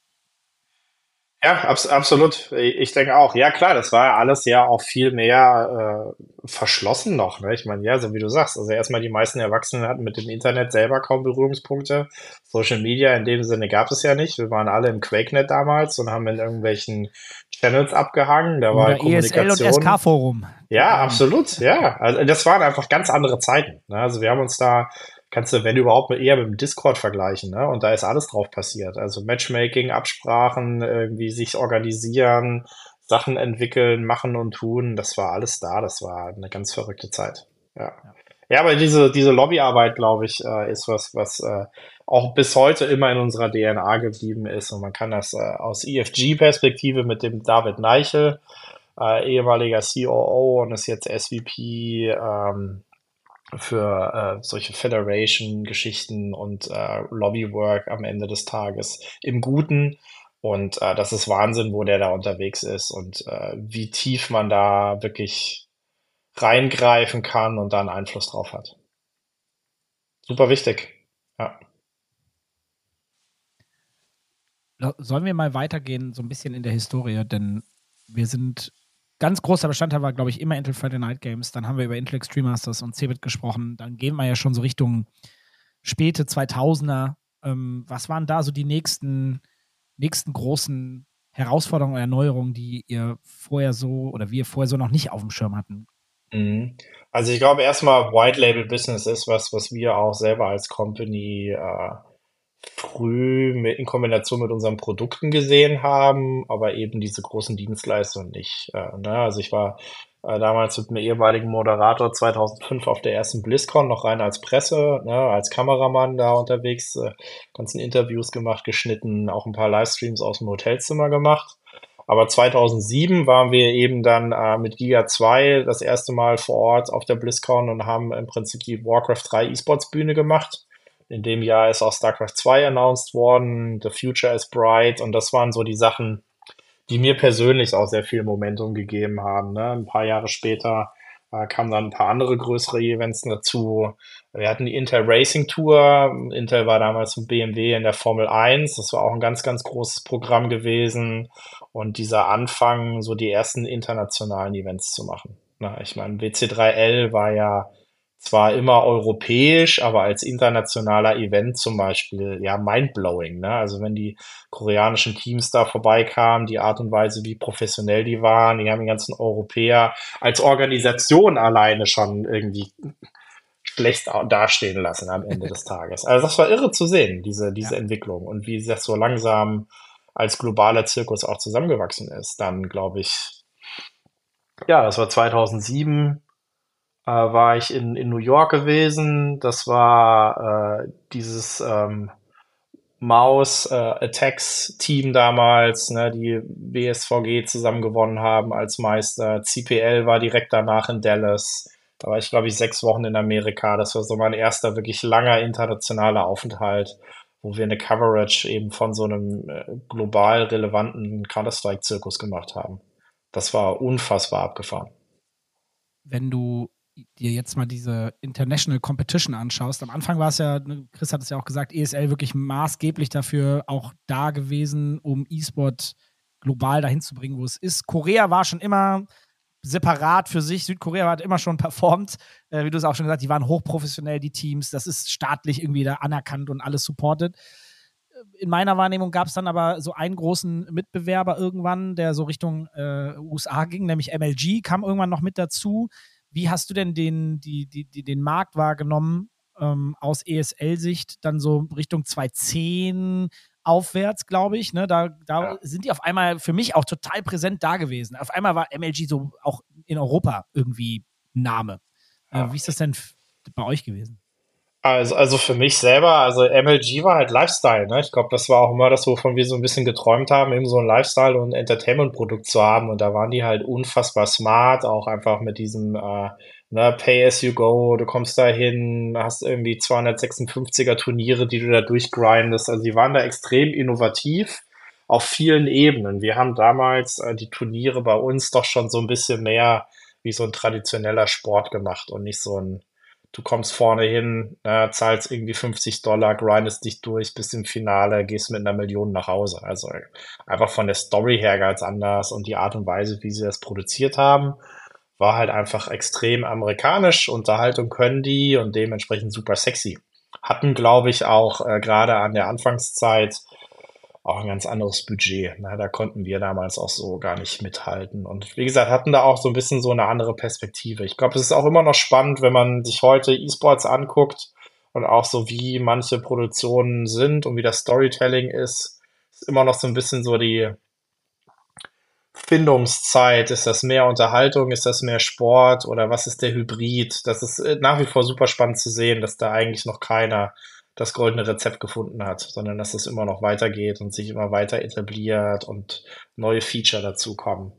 Ja, abs absolut. Ich denke auch. Ja, klar, das war ja alles ja auch viel mehr äh, verschlossen noch. Ne? Ich meine, ja, so wie du sagst, also erstmal die meisten Erwachsenen hatten mit dem Internet selber kaum Berührungspunkte. Social Media in dem Sinne gab es ja nicht. Wir waren alle im QuakeNet damals und haben in irgendwelchen Channels abgehangen. Da war Oder E S L und Kommunikation. S K-Forum. Ja, Ähm, absolut, ja. Also das waren einfach ganz andere Zeiten. Ne? Also wir haben uns da, kannst du, wenn überhaupt, mit, eher mit dem Discord vergleichen, ne? Und da ist alles drauf passiert. Also Matchmaking, Absprachen, irgendwie sich organisieren, Sachen entwickeln, machen und tun, das war alles da. Das war eine ganz verrückte Zeit. Ja. Ja, aber diese, diese Lobbyarbeit, glaube ich, äh, ist was, was äh, auch bis heute immer in unserer D N A geblieben ist. Und man kann das äh, aus E F G-Perspektive mit dem David Neichel, äh, ehemaliger C O O und ist jetzt S V P ähm, für äh, solche Federation-Geschichten und äh, Lobbywork am Ende des Tages im Guten. Und äh, das ist Wahnsinn, wo der da unterwegs ist und äh, wie tief man da wirklich reingreifen kann und da einen Einfluss drauf hat. Super wichtig. Ja. Lo- Sollen wir mal weitergehen, so ein bisschen in der Historie, denn wir sind, ganz großer Bestandteil war, glaube ich, immer Intel Friday Night Games. Dann haben wir über Intel Extreme Masters und Cebit gesprochen. Dann gehen wir ja schon so Richtung späte zweitausender. Ähm, was waren da so die nächsten, nächsten großen Herausforderungen oder Erneuerungen, die ihr vorher so oder wir vorher so noch nicht auf dem Schirm hatten? Mhm. Also ich glaube erstmal White Label Business ist was, was wir auch selber als Company äh, früh mit, in Kombination mit unseren Produkten gesehen haben, aber eben diese großen Dienstleistungen nicht. Äh, ne? Also ich war äh, damals mit einem ehemaligen Moderator zweitausendfünf auf der ersten BlizzCon noch rein als Presse, ne, als Kameramann da unterwegs, äh, ganzen Interviews gemacht, geschnitten, auch ein paar Livestreams aus dem Hotelzimmer gemacht. Aber zweitausendsieben waren wir eben dann äh, mit Giga zwei das erste Mal vor Ort auf der BlizzCon und haben im Prinzip die Warcraft drei E-Sports Bühne gemacht. In dem Jahr ist auch StarCraft zwei announced worden, The Future is Bright und das waren so die Sachen, die mir persönlich auch sehr viel Momentum gegeben haben. Ne? Ein paar Jahre später äh, kamen dann ein paar andere größere Events dazu. Wir hatten die Intel Racing Tour. Intel war damals mit B M W in der Formel eins. Das war auch ein ganz, ganz großes Programm gewesen. Und dieser Anfang, so die ersten internationalen Events zu machen. Na, ich meine, W C drei L war ja zwar immer europäisch, aber als internationaler Event zum Beispiel, ja, mindblowing, ne? Also wenn die koreanischen Teams da vorbeikamen, die Art und Weise, wie professionell die waren, die haben die ganzen Europäer als Organisation alleine schon irgendwie schlecht dastehen lassen am Ende des Tages. Also das war irre zu sehen, diese, diese Ja. Entwicklung und wie das so langsam als globaler Zirkus auch zusammengewachsen ist. Dann glaube ich, ja, das war zweitausendsieben, äh, war ich in, in New York gewesen. Das war äh, dieses ähm, Maus äh, Attacks Team damals, ne, die W S V G zusammen gewonnen haben als Meister. C P L war direkt danach in Dallas. Da war ich, glaube ich, sechs Wochen in Amerika. Das war so mein erster wirklich langer internationaler Aufenthalt, wo wir eine Coverage eben von so einem äh, global relevanten Counter-Strike-Zirkus gemacht haben. Das war unfassbar abgefahren. Wenn du dir jetzt mal diese International Competition anschaust, am Anfang war es ja, Chris hat es ja auch gesagt, E S L wirklich maßgeblich dafür auch da gewesen, um E-Sport global dahin zu bringen, wo es ist. Korea war schon immer separat für sich. Südkorea hat immer schon performt, äh, wie du es auch schon gesagt hast, die waren hochprofessionell, die Teams, das ist staatlich irgendwie da anerkannt und alles supported. In meiner Wahrnehmung gab es dann aber so einen großen Mitbewerber irgendwann, der so Richtung äh, U S A ging, nämlich M L G, kam irgendwann noch mit dazu. Wie hast du denn den, die, die, die, den Markt wahrgenommen ähm, aus E S L-Sicht, dann so Richtung zweitausendzehn aufwärts, glaube ich, ne? Da, da Ja. sind die auf einmal für mich auch total präsent da gewesen. Auf einmal war M L G so auch in Europa irgendwie ein Name. Ja. Äh, wie ist das denn f- bei euch gewesen? Also, also für mich selber, also M L G war halt Lifestyle, ne? Ich glaube, das war auch immer das, wovon wir so ein bisschen geträumt haben, eben so ein Lifestyle- und Entertainment-Produkt zu haben. Und da waren die halt unfassbar smart, auch einfach mit diesem äh, ne, Pay as you go. Du kommst da hin, hast irgendwie zweihundertsechsundfünfziger Turniere, die du da durchgrindest. Also die waren da extrem innovativ auf vielen Ebenen. Wir haben damals äh, die Turniere bei uns doch schon so ein bisschen mehr wie so ein traditioneller Sport gemacht und nicht so ein du kommst vorne hin, äh, zahlst irgendwie fünfzig Dollar, grindest dich durch bis im Finale, gehst mit einer Million nach Hause. Also einfach von der Story her ganz anders und die Art und Weise, wie sie das produziert haben, war halt einfach extrem amerikanisch. Unterhaltung können die und dementsprechend super sexy. Hatten, glaube ich, auch äh, gerade an der Anfangszeit auch ein ganz anderes Budget. Ne? Da konnten wir damals auch so gar nicht mithalten. Und wie gesagt, hatten da auch so ein bisschen so eine andere Perspektive. Ich glaube, es ist auch immer noch spannend, wenn man sich heute E-Sports anguckt und auch so, wie manche Produktionen sind und wie das Storytelling ist, ist immer noch so ein bisschen so die Findungszeit. Ist das mehr Unterhaltung? Ist das mehr Sport? Oder was ist der Hybrid? Das ist äh, nach wie vor super spannend zu sehen, dass da eigentlich noch keiner das goldene Rezept gefunden hat, sondern dass es immer noch weitergeht und sich immer weiter etabliert und neue Feature dazukommen.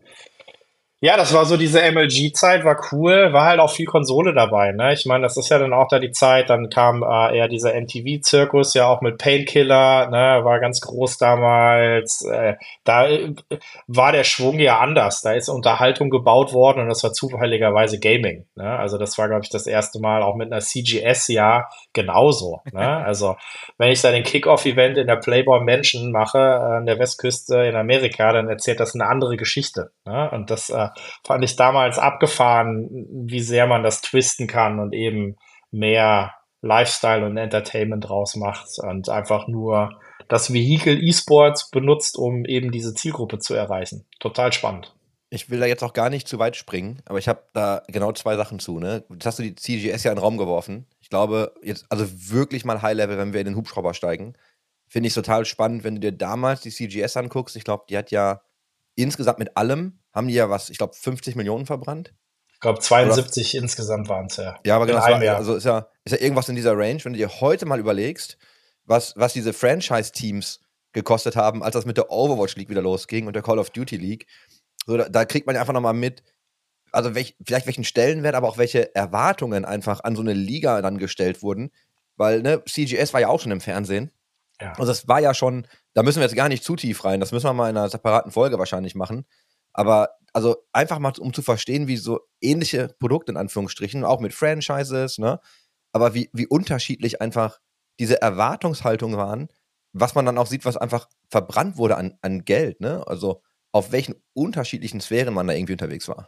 Ja, das war so diese M L G-Zeit, war cool, war halt auch viel Konsole dabei, ne? Ich meine, das ist ja dann auch da die Zeit, dann kam äh, eher dieser M T V-Zirkus, ja auch mit Painkiller, ne, war ganz groß damals. Äh, da äh, war der Schwung ja anders. Da ist Unterhaltung gebaut worden und das war zufälligerweise Gaming, ne? Also das war, glaube ich, das erste Mal auch mit einer C G S ja genauso, ne? Also wenn ich da den Kick-Off-Event in der Playboy Mansion mache, äh, an der Westküste in Amerika, dann erzählt das eine andere Geschichte, ne? Und das äh, fand ich damals abgefahren, wie sehr man das twisten kann und eben mehr Lifestyle und Entertainment draus macht und einfach nur das Vehikel E-Sports benutzt, um eben diese Zielgruppe zu erreichen. Total spannend. Ich will da jetzt auch gar nicht zu weit springen, aber ich habe da genau zwei Sachen zu. Ne? Jetzt hast du die C G S ja in den Raum geworfen. Ich glaube, jetzt, also wirklich mal High-Level, wenn wir in den Hubschrauber steigen, finde ich total spannend, wenn du dir damals die C G S anguckst. Ich glaube, die hat ja insgesamt mit allem, haben die ja was, ich glaube, fünfzig Millionen verbrannt. Ich glaube, zweiundsiebzig Oder? Insgesamt waren es ja. Ja, aber genau, In das einem war, Jahr. also ist ja, ist ja irgendwas in dieser Range. Wenn du dir heute mal überlegst, was, was diese Franchise-Teams gekostet haben, als das mit der Overwatch League wieder losging und der Call of Duty League, so, da, da kriegt man ja einfach nochmal mit, also welch, vielleicht welchen Stellenwert, aber auch welche Erwartungen einfach an so eine Liga dann gestellt wurden. Weil, ne, C G S war ja auch schon im Fernsehen. Ja. Also das war ja schon, da müssen wir jetzt gar nicht zu tief rein, das müssen wir mal in einer separaten Folge wahrscheinlich machen. Aber also einfach mal, um zu verstehen, wie so ähnliche Produkte in Anführungsstrichen, auch mit Franchises, ne, aber wie, wie unterschiedlich einfach diese Erwartungshaltungen waren, was man dann auch sieht, was einfach verbrannt wurde an, an Geld, ne, also auf welchen unterschiedlichen Sphären man da irgendwie unterwegs war.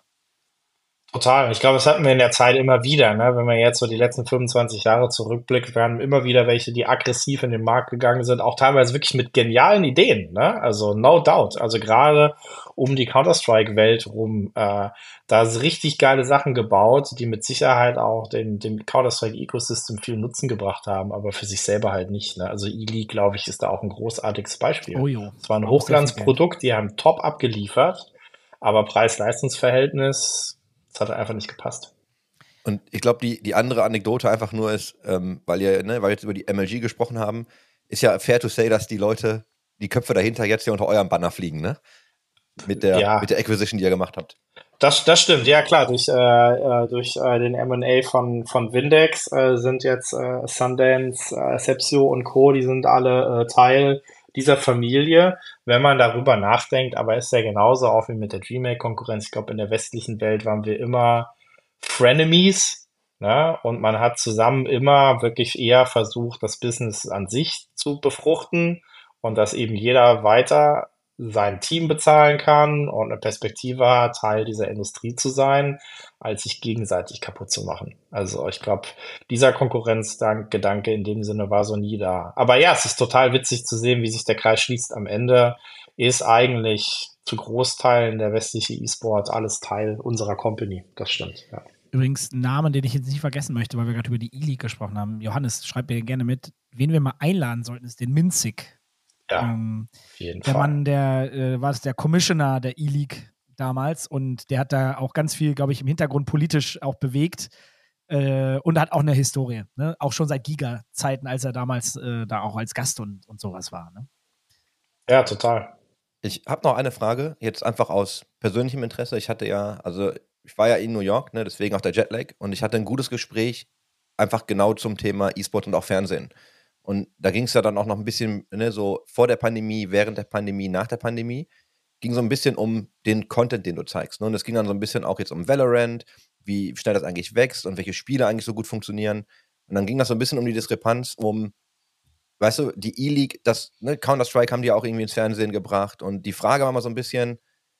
Total. Ich glaube, das hatten wir in der Zeit immer wieder, ne? Wenn man jetzt so die letzten fünfundzwanzig Jahre zurückblickt, wir haben immer wieder welche, die aggressiv in den Markt gegangen sind, auch teilweise wirklich mit genialen Ideen, ne? Also no doubt. Also gerade um die Counter-Strike-Welt rum, äh, da ist richtig geile Sachen gebaut, die mit Sicherheit auch dem, dem Counter-Strike-Ecosystem viel Nutzen gebracht haben, aber für sich selber halt nicht, ne? Also E-League, glaube ich, ist da auch ein großartiges Beispiel. Oh jo. Es war ein Hochglanzprodukt, die haben top abgeliefert, aber Preis-Leistungs-Verhältnis, das hat einfach nicht gepasst. Und ich glaube, die, die andere Anekdote einfach nur ist, ähm, weil, ihr, ne, weil wir jetzt über die M L G gesprochen haben, ist ja fair to say, dass die Leute, die Köpfe dahinter jetzt hier unter eurem Banner fliegen, ne? Mit der, Ja. mit der Acquisition, die ihr gemacht habt. Das, das stimmt, ja klar. Durch, äh, äh, durch äh, den M und A von, von Windex äh, sind jetzt äh, Sundance, äh, Sepsio und Co., die sind alle äh, Teil dieser Familie. Wenn man darüber nachdenkt, aber ist ja genauso auch wie mit der DreamHack-Konkurrenz. Ich glaube, in der westlichen Welt waren wir immer Frenemies, ne? Und man hat zusammen immer wirklich eher versucht, das Business an sich zu befruchten und dass eben jeder weiter sein Team bezahlen kann und eine Perspektive hat, Teil dieser Industrie zu sein, als sich gegenseitig kaputt zu machen. Also ich glaube, dieser Konkurrenzgedanke in dem Sinne war so nie da. Aber ja, es ist total witzig zu sehen, wie sich der Kreis schließt. Am Ende ist eigentlich zu Großteilen der westliche E-Sport alles Teil unserer Company. Das stimmt, ja. Übrigens, ein Name, den ich jetzt nicht vergessen möchte, weil wir gerade über die E-League gesprochen haben. Johannes, schreib mir gerne mit, wen wir mal einladen sollten, ist den Minzig. Ja, ähm, auf jeden der Fall. Mann, der äh, war es der Commissioner der E-League damals und der hat da auch ganz viel, glaube ich, im Hintergrund politisch auch bewegt äh, und hat auch eine Historie, ne? Auch schon seit Giga-Zeiten, als er damals äh, da auch als Gast und, und sowas war. Ne? Ja, total. Ich habe noch eine Frage, jetzt einfach aus persönlichem Interesse. Ich hatte ja, also ich war ja in New York, ne, deswegen auch der Jetlag und ich hatte ein gutes Gespräch einfach genau zum Thema E-Sport und auch Fernsehen. Und da ging es ja dann auch noch ein bisschen, ne, so vor der Pandemie, während der Pandemie, nach der Pandemie, ging so ein bisschen um den Content, den du zeigst. Ne? Und es ging dann so ein bisschen auch jetzt um Valorant, wie schnell das eigentlich wächst und welche Spiele eigentlich so gut funktionieren. Und dann ging das so ein bisschen um die Diskrepanz, um, weißt du, die E-League, das, ne, Counter-Strike haben die auch irgendwie ins Fernsehen gebracht. Und die Frage war mal so ein bisschen,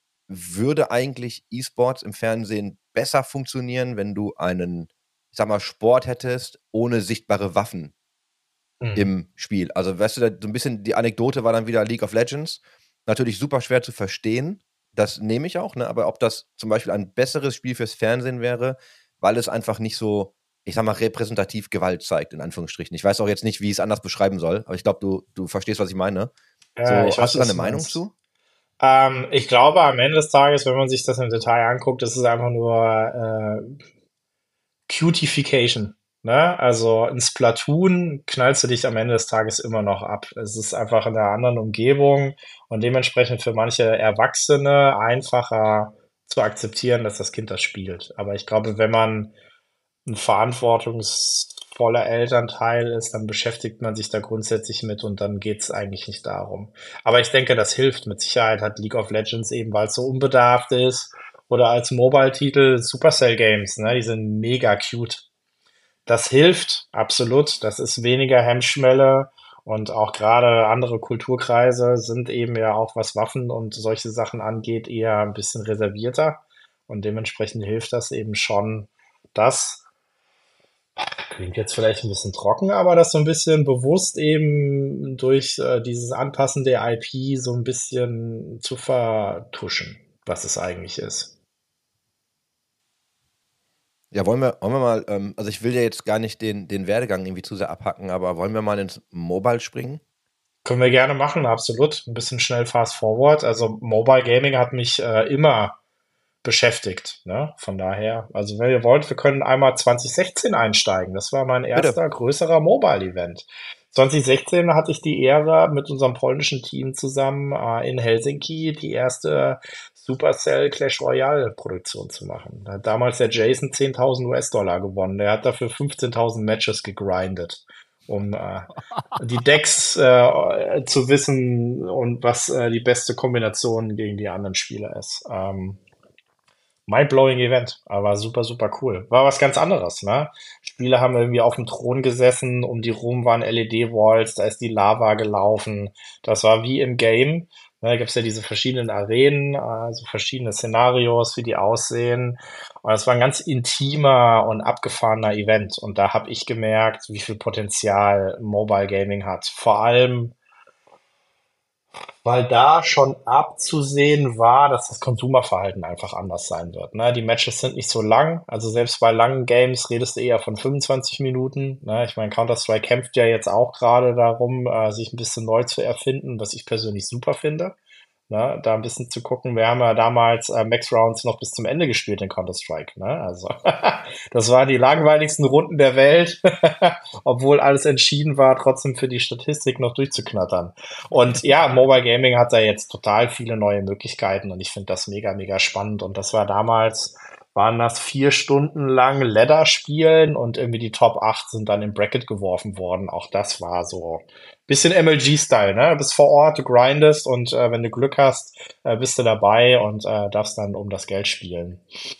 würde eigentlich E-Sports im Fernsehen besser funktionieren, wenn du einen, ich sag mal, Sport hättest, ohne sichtbare Waffen Mhm. im Spiel? Also, weißt du, da, so ein bisschen die Anekdote war dann wieder League of Legends. Natürlich super schwer zu verstehen, das nehme ich auch, ne? Aber ob das zum Beispiel ein besseres Spiel fürs Fernsehen wäre, weil es einfach nicht so, ich sag mal, repräsentativ Gewalt zeigt, in Anführungsstrichen. Ich weiß auch jetzt nicht, wie ich es anders beschreiben soll, aber ich glaube, du, du verstehst, was ich meine. Ja, So, ich weiß, hast du da was eine du Meinung meinst. zu? Ähm, ich glaube, am Ende des Tages, wenn man sich das im Detail anguckt, ist es einfach nur äh, Cutification. Ne? Also in Splatoon knallst du dich am Ende des Tages immer noch ab. Es ist einfach in einer anderen Umgebung und dementsprechend für manche Erwachsene einfacher zu akzeptieren, dass das Kind das spielt. Aber ich glaube, wenn man ein verantwortungsvoller Elternteil ist, dann beschäftigt man sich da grundsätzlich mit und dann geht's eigentlich nicht darum. Aber ich denke, das hilft. Mit Sicherheit hat League of Legends eben, weil es so unbedarft ist oder als Mobile-Titel Supercell Games, ne, die sind mega cute. Das hilft, absolut. Das ist weniger Hemmschwelle und auch gerade andere Kulturkreise sind eben ja auch, was Waffen und solche Sachen angeht, eher ein bisschen reservierter und dementsprechend hilft das eben schon, das klingt jetzt vielleicht ein bisschen trocken, aber das so ein bisschen bewusst eben durch äh, dieses Anpassen der I P so ein bisschen zu vertuschen, was es eigentlich ist. Ja, wollen wir, wollen wir mal, ähm, also ich will ja jetzt gar nicht den, den Werdegang irgendwie zu sehr abhacken, aber wollen wir mal ins Mobile springen? Können wir gerne machen, absolut. Ein bisschen schnell fast forward. Also Mobile Gaming hat mich äh, immer beschäftigt. Ne? Von daher, also wenn ihr wollt, wir können einmal zwanzig sechzehn einsteigen. Das war mein Bitte. erster größerer Mobile-Event. zwanzig sechzehn hatte ich die Ehre, mit unserem polnischen Team zusammen äh, in Helsinki die erste Supercell Clash Royale Produktion zu machen. Da hat damals der Jason zehntausend U S-Dollar gewonnen. Der hat dafür fünfzehntausend Matches gegrindet, um äh, die Decks äh, zu wissen und was äh, die beste Kombination gegen die anderen Spieler ist. Ähm, Mind-blowing Event, aber super, super cool. War was ganz anderes, ne? Spieler haben irgendwie auf dem Thron gesessen, um die rum waren L E D-Walls, da ist die Lava gelaufen. Das war wie im Game. Ne, da gibt's ja diese verschiedenen Arenen, also verschiedene Szenarios, wie die aussehen. Und es war ein ganz intimer und abgefahrener Event. Und da habe ich gemerkt, wie viel Potenzial Mobile Gaming hat. Vor allem weil da schon abzusehen war, dass das Konsumerverhalten einfach anders sein wird. Ne? Die Matches sind nicht so lang, also selbst bei langen Games redest du eher von fünfundzwanzig Minuten. Ne? Ich meine, Counter-Strike kämpft ja jetzt auch gerade darum, äh, sich ein bisschen neu zu erfinden, was ich persönlich super finde. ne, da ein bisschen zu gucken. Wir haben ja damals äh, Max Rounds noch bis zum Ende gespielt in Counter-Strike, ne? Also das waren die langweiligsten Runden der Welt, obwohl alles entschieden war, trotzdem für die Statistik noch durchzuknattern. Und ja, Mobile Gaming hat da jetzt total viele neue Möglichkeiten und ich finde das mega, mega spannend. Und das war damals, waren das vier Stunden lang Ladder spielen und irgendwie die Top acht sind dann im Bracket geworfen worden. Auch das war so bisschen M L G-Style, ne? Du bist vor Ort, du grindest und äh, wenn du Glück hast, äh, bist du dabei und äh, darfst dann um das Geld spielen.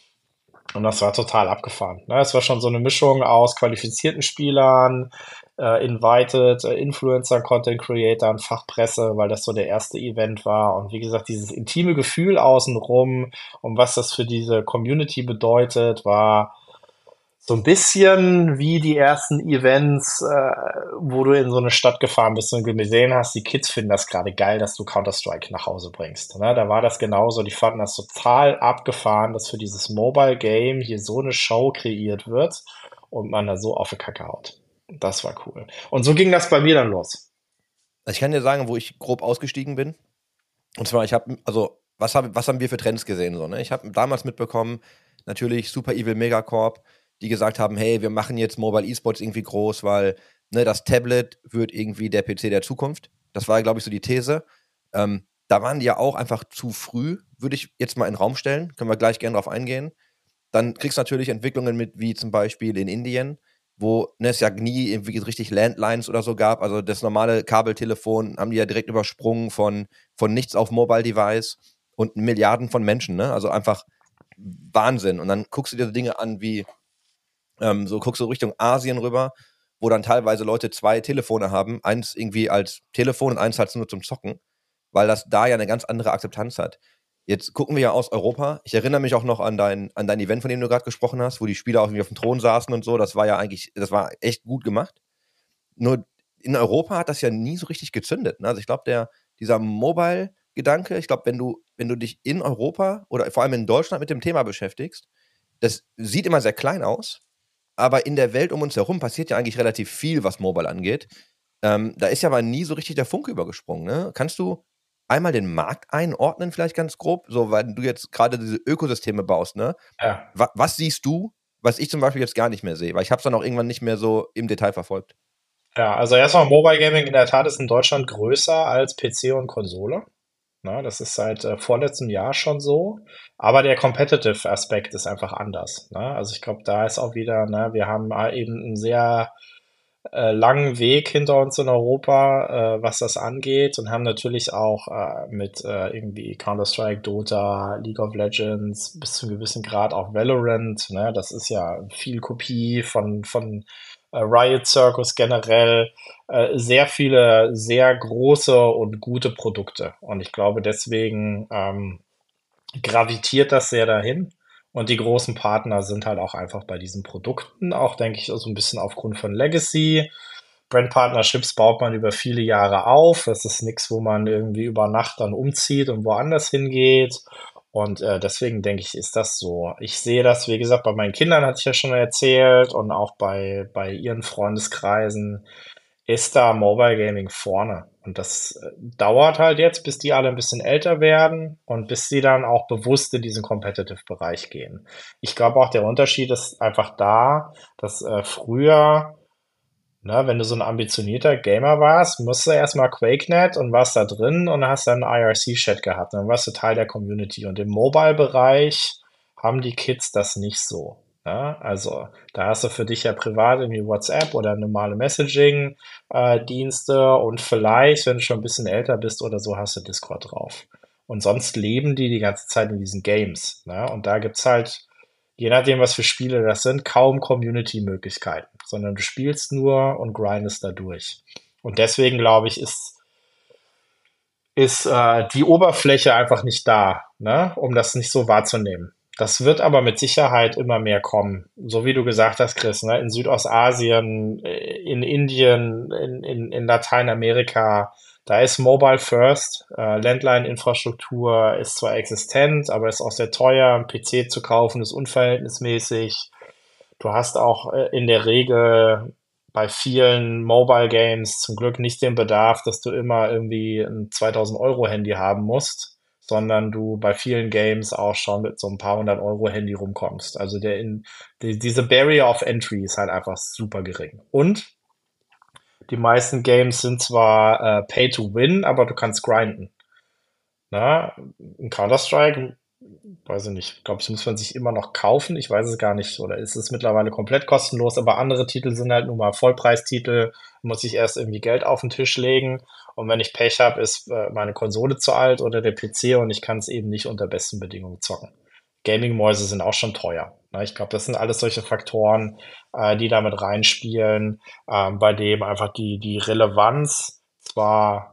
Und das war total abgefahren. Ne? Es war schon so eine Mischung aus qualifizierten Spielern, äh, Invited, äh, Influencer, Content Creatern, Fachpresse, weil das so der erste Event war. Und wie gesagt, dieses intime Gefühl außenrum und was das für diese Community bedeutet, war so ein bisschen wie die ersten Events, äh, wo du in so eine Stadt gefahren bist und gesehen hast, die Kids finden das gerade geil, dass du Counter-Strike nach Hause bringst. Ne? Da war das genauso. Die fanden das total abgefahren, dass für dieses Mobile Game hier so eine Show kreiert wird und man da so auf die Kacke haut. Das war cool. Und so ging das bei mir dann los. Ich kann dir sagen, wo ich grob ausgestiegen bin. Und zwar, ich habe, also, was, hab, was haben wir für Trends gesehen? So, ne? Ich habe damals mitbekommen, natürlich Super Evil Megacorp, die gesagt haben, hey, wir machen jetzt Mobile E-Sports irgendwie groß, weil ne, das Tablet wird irgendwie der P C der Zukunft. Das war, glaube ich, so die These. Ähm, da waren die ja auch einfach zu früh, würde ich jetzt mal in den Raum stellen. Können wir gleich gerne drauf eingehen. Dann kriegst du natürlich Entwicklungen mit, wie zum Beispiel in Indien, wo ne, es ja nie irgendwie richtig Landlines oder so gab. Also das normale Kabeltelefon haben die ja direkt übersprungen von, von nichts auf Mobile Device und Milliarden von Menschen. Ne? Also einfach Wahnsinn. Und dann guckst du dir so Dinge an wie Ähm, so guckst du Richtung Asien rüber, wo dann teilweise Leute zwei Telefone haben, eins irgendwie als Telefon und eins halt nur zum Zocken, weil das da ja eine ganz andere Akzeptanz hat. Jetzt gucken wir ja aus Europa. Ich erinnere mich auch noch an dein, an dein Event, von dem du gerade gesprochen hast, wo die Spieler auch irgendwie auf dem Thron saßen und so. Das war ja eigentlich, das war echt gut gemacht. Nur in Europa hat das ja nie so richtig gezündet. Ne? Also ich glaube, der, dieser Mobile-Gedanke, ich glaube, wenn du, wenn du dich in Europa oder vor allem in Deutschland mit dem Thema beschäftigst, das sieht immer sehr klein aus. Aber in der Welt um uns herum passiert ja eigentlich relativ viel, was Mobile angeht. Ähm, da ist ja aber nie so richtig der Funke übergesprungen. Ne? Kannst du einmal den Markt einordnen, vielleicht ganz grob? So, weil du jetzt gerade diese Ökosysteme baust, ne? Ja. Was, was siehst du, was ich zum Beispiel jetzt gar nicht mehr sehe? Weil ich habe es dann auch irgendwann nicht mehr so im Detail verfolgt. Ja, also erstmal Mobile Gaming in der Tat ist in Deutschland größer als P C und Konsole. Na, das ist seit äh, vorletztem Jahr schon so. Aber der Competitive-Aspekt ist einfach anders. Ne? Also ich glaube, da ist auch wieder, ne, wir haben äh, eben einen sehr äh, langen Weg hinter uns in Europa, äh, was das angeht und haben natürlich auch äh, mit äh, irgendwie Counter-Strike, Dota, League of Legends, bis zu einem gewissen Grad auch Valorant. Ne? Das ist ja viel Kopie von, von äh, Riot Circus generell. Äh, sehr viele, sehr große und gute Produkte. Und ich glaube, deswegen ähm, gravitiert das sehr dahin. Und die großen Partner sind halt auch einfach bei diesen Produkten, auch denke ich, so ein bisschen aufgrund von Legacy. Brand Partnerships baut man über viele Jahre auf. Das ist nichts, wo man irgendwie über Nacht dann umzieht und woanders hingeht. Und äh, deswegen denke ich, ist das so. Ich sehe das, wie gesagt, bei meinen Kindern hatte ich ja schon erzählt und auch bei, bei ihren Freundeskreisen ist da Mobile Gaming vorne. Und das äh, dauert halt jetzt, bis die alle ein bisschen älter werden und bis sie dann auch bewusst in diesen Competitive-Bereich gehen. Ich glaube auch, der Unterschied ist einfach da, dass äh, früher, ne, wenn du so ein ambitionierter Gamer warst, musst du erstmal QuakeNet und warst da drin und hast dann einen I R C-Chat gehabt. Dann warst du Teil der Community. Und im Mobile-Bereich haben die Kids das nicht so. Ja, also da hast du für dich ja privat irgendwie WhatsApp oder normale Messaging-Dienste und vielleicht, wenn du schon ein bisschen älter bist oder so, hast du Discord drauf. Und sonst leben die die ganze Zeit in diesen Games. Ne? Und da gibt's halt, je nachdem, was für Spiele das sind, kaum Community-Möglichkeiten, sondern du spielst nur und grindest da durch. Und deswegen, glaube ich, ist, ist äh, die Oberfläche einfach nicht da, ne? Um das nicht so wahrzunehmen. Das wird aber mit Sicherheit immer mehr kommen. So wie du gesagt hast, Chris, ne? In Südostasien, in Indien, in, in, in Lateinamerika, da ist Mobile First. Äh, Landline-Infrastruktur ist zwar existent, aber ist auch sehr teuer. Ein P C zu kaufen ist unverhältnismäßig. Du hast auch äh, in der Regel bei vielen Mobile Games zum Glück nicht den Bedarf, dass du immer irgendwie ein zweitausend Euro Handy haben musst. sondern du bei vielen Games auch schon mit so ein paar hundert Euro Handy rumkommst. Also der in, die, diese Barrier of Entry ist halt einfach super gering. Und die meisten Games sind zwar äh, Pay to Win, aber du kannst grinden. Na, in Counter-Strike, weiß ich nicht, glaube ich, muss man sich immer noch kaufen. Ich weiß es gar nicht. Oder ist es mittlerweile komplett kostenlos? Aber andere Titel sind halt nun mal Vollpreistitel. Muss ich erst irgendwie Geld auf den Tisch legen. Und wenn ich Pech habe, ist äh, meine Konsole zu alt oder der P C und ich kann es eben nicht unter besten Bedingungen zocken. Gaming-Mäuse sind auch schon teuer. Ne? Ich glaube, das sind alles solche Faktoren, äh, die damit reinspielen, ähm, bei dem einfach die, die Relevanz zwar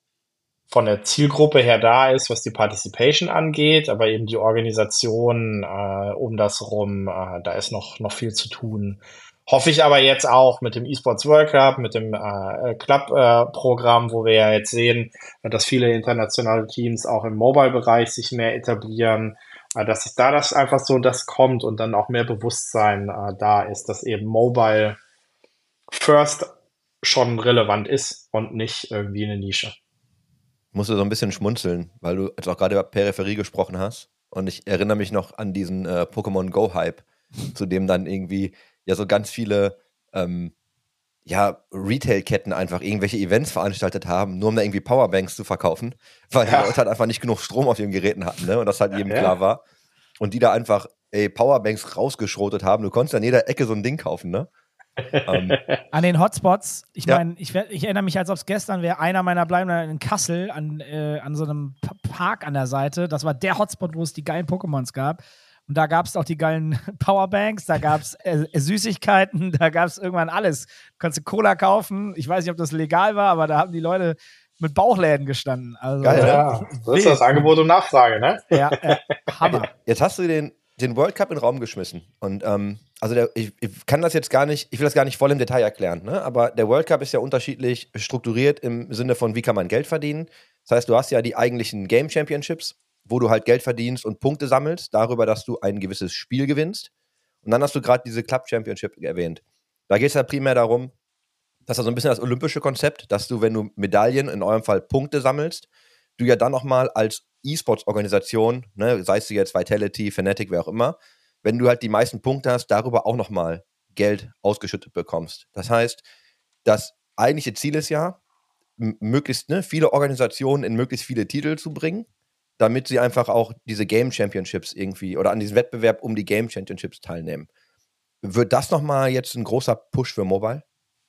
von der Zielgruppe her da ist, was die Participation angeht, aber eben die Organisation äh, um das rum, äh, da ist noch, noch viel zu tun. Hoffe ich aber jetzt auch mit dem eSports World Cup, mit dem äh, Club-Programm, wo wir ja jetzt sehen, dass viele internationale Teams auch im Mobile-Bereich sich mehr etablieren, äh, dass sich da das einfach so das kommt und dann auch mehr Bewusstsein äh, da ist, dass eben Mobile First schon relevant ist und nicht irgendwie eine Nische. Ich musste so ein bisschen schmunzeln, weil du jetzt auch gerade über Peripherie gesprochen hast. Und ich erinnere mich noch an diesen äh, Pokémon Go-Hype, zu dem dann irgendwie ja so ganz viele ähm, ja, Retail-Ketten einfach irgendwelche Events veranstaltet haben, nur um da irgendwie Powerbanks zu verkaufen, weil Ja. die Leute halt einfach nicht genug Strom auf ihren Geräten hatten, ne? Und das halt jedem Ja. klar war. Und die da einfach ey, Powerbanks rausgeschrotet haben. Du konntest an jeder Ecke so ein Ding kaufen, ne? ähm, An den Hotspots, ich Ja. meine, ich, werd- ich erinnere mich, als ob es gestern wäre, einer meiner Bleibenden in Kassel an, äh, an so einem P- Park an der Seite. Das war der Hotspot, wo es die geilen Pokémons gab. Und da gab es auch die geilen Powerbanks, da gab es äh, Süßigkeiten, da gab es irgendwann alles. Du konntest Cola kaufen. Ich weiß nicht, ob das legal war, aber da haben die Leute mit Bauchläden gestanden. Also, Geil, ne? Ja, das ist das Angebot und Nachfrage, ne? Ja, äh, Hammer. Jetzt hast du den, den World Cup in den Raum geschmissen. Und ähm, also der, ich, ich kann das jetzt gar nicht, ich will das gar nicht voll im Detail erklären, ne? Aber der World Cup ist ja unterschiedlich strukturiert im Sinne von, wie kann man Geld verdienen. Das heißt, du hast ja die eigentlichen Game Championships, wo du halt Geld verdienst und Punkte sammelst, darüber, dass du ein gewisses Spiel gewinnst. Und dann hast du gerade diese Club Championship erwähnt. Da geht es ja primär darum, das ist ja so ein bisschen das olympische Konzept, dass du, wenn du Medaillen, in eurem Fall Punkte sammelst, du ja dann nochmal als E-Sports-Organisation, ne, sei es jetzt Vitality, Fnatic, wer auch immer, wenn du halt die meisten Punkte hast, darüber auch nochmal Geld ausgeschüttet bekommst. Das heißt, das eigentliche Ziel ist ja, m- möglichst ne, viele Organisationen in möglichst viele Titel zu bringen, damit sie einfach auch diese Game Championships irgendwie oder an diesem Wettbewerb um die Game Championships teilnehmen. Wird das nochmal jetzt ein großer Push für Mobile?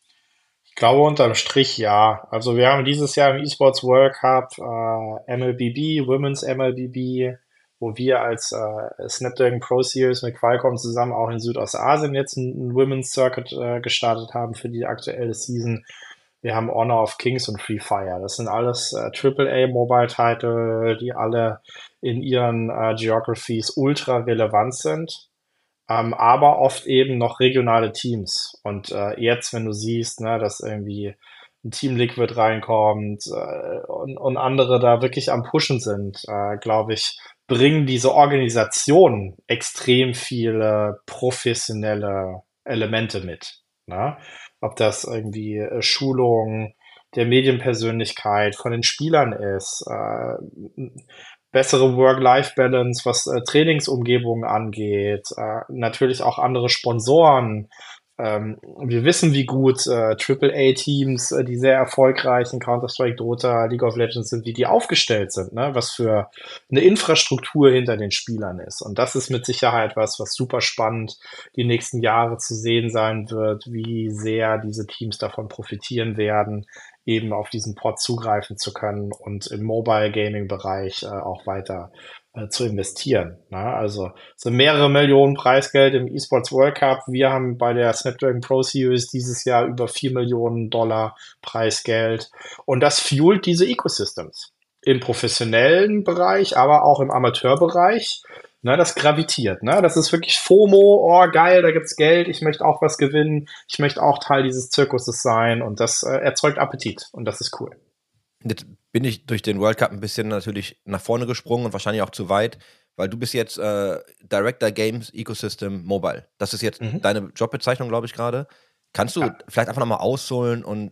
Ich glaube unterm Strich ja. Also wir haben dieses Jahr im eSports World Cup äh, M L B B, Women's M L B B, wo wir als äh, Snapdragon Pro Series mit Qualcomm zusammen auch in Südostasien jetzt einen Women's Circuit äh, gestartet haben für die aktuelle Season. Wir haben Honor of Kings und Free Fire. Das sind alles äh, Triple A Mobile Titel, die alle in ihren äh, Geographies ultra relevant sind. Ähm, aber oft eben noch regionale Teams. Und äh, jetzt, wenn du siehst, ne, dass irgendwie ein Team Liquid reinkommt äh, und, und andere da wirklich am Pushen sind, äh, glaube ich, bringen diese Organisationen extrem viele professionelle Elemente mit. Ne? Ob das irgendwie äh, Schulung der Medienpersönlichkeit von den Spielern ist, äh, bessere Work-Life-Balance, was äh, Trainingsumgebungen angeht, äh, natürlich auch andere Sponsoren. Ähm, wir wissen, wie gut äh, Triple A Teams, äh, die sehr erfolgreich in Counter-Strike, Dota, League of Legends sind, wie die aufgestellt sind, ne? Was für eine Infrastruktur hinter den Spielern ist. Und das ist mit Sicherheit was, was super spannend die nächsten Jahre zu sehen sein wird, wie sehr diese Teams davon profitieren werden, eben auf diesen Pot zugreifen zu können und im Mobile Gaming Bereich äh, auch weiter äh, zu investieren. Ne? Also es sind mehrere Millionen Preisgeld im eSports World Cup. Wir haben bei der Snapdragon Pro Series dieses Jahr über vier Millionen Dollar Preisgeld. Und das fuelt diese Ecosystems im professionellen Bereich, aber auch im Amateurbereich. Ne, das gravitiert, ne? Das ist wirklich FOMO, oh geil, da gibt's Geld, ich möchte auch was gewinnen, ich möchte auch Teil dieses Zirkuses sein und das äh, erzeugt Appetit und das ist cool. Jetzt bin ich durch den World Cup ein bisschen natürlich nach vorne gesprungen und wahrscheinlich auch zu weit, weil du bist jetzt äh, Director Games Ecosystem Mobile. Das ist jetzt Mhm. deine Jobbezeichnung, glaube ich, gerade. Kannst du Ja. vielleicht einfach nochmal ausholen und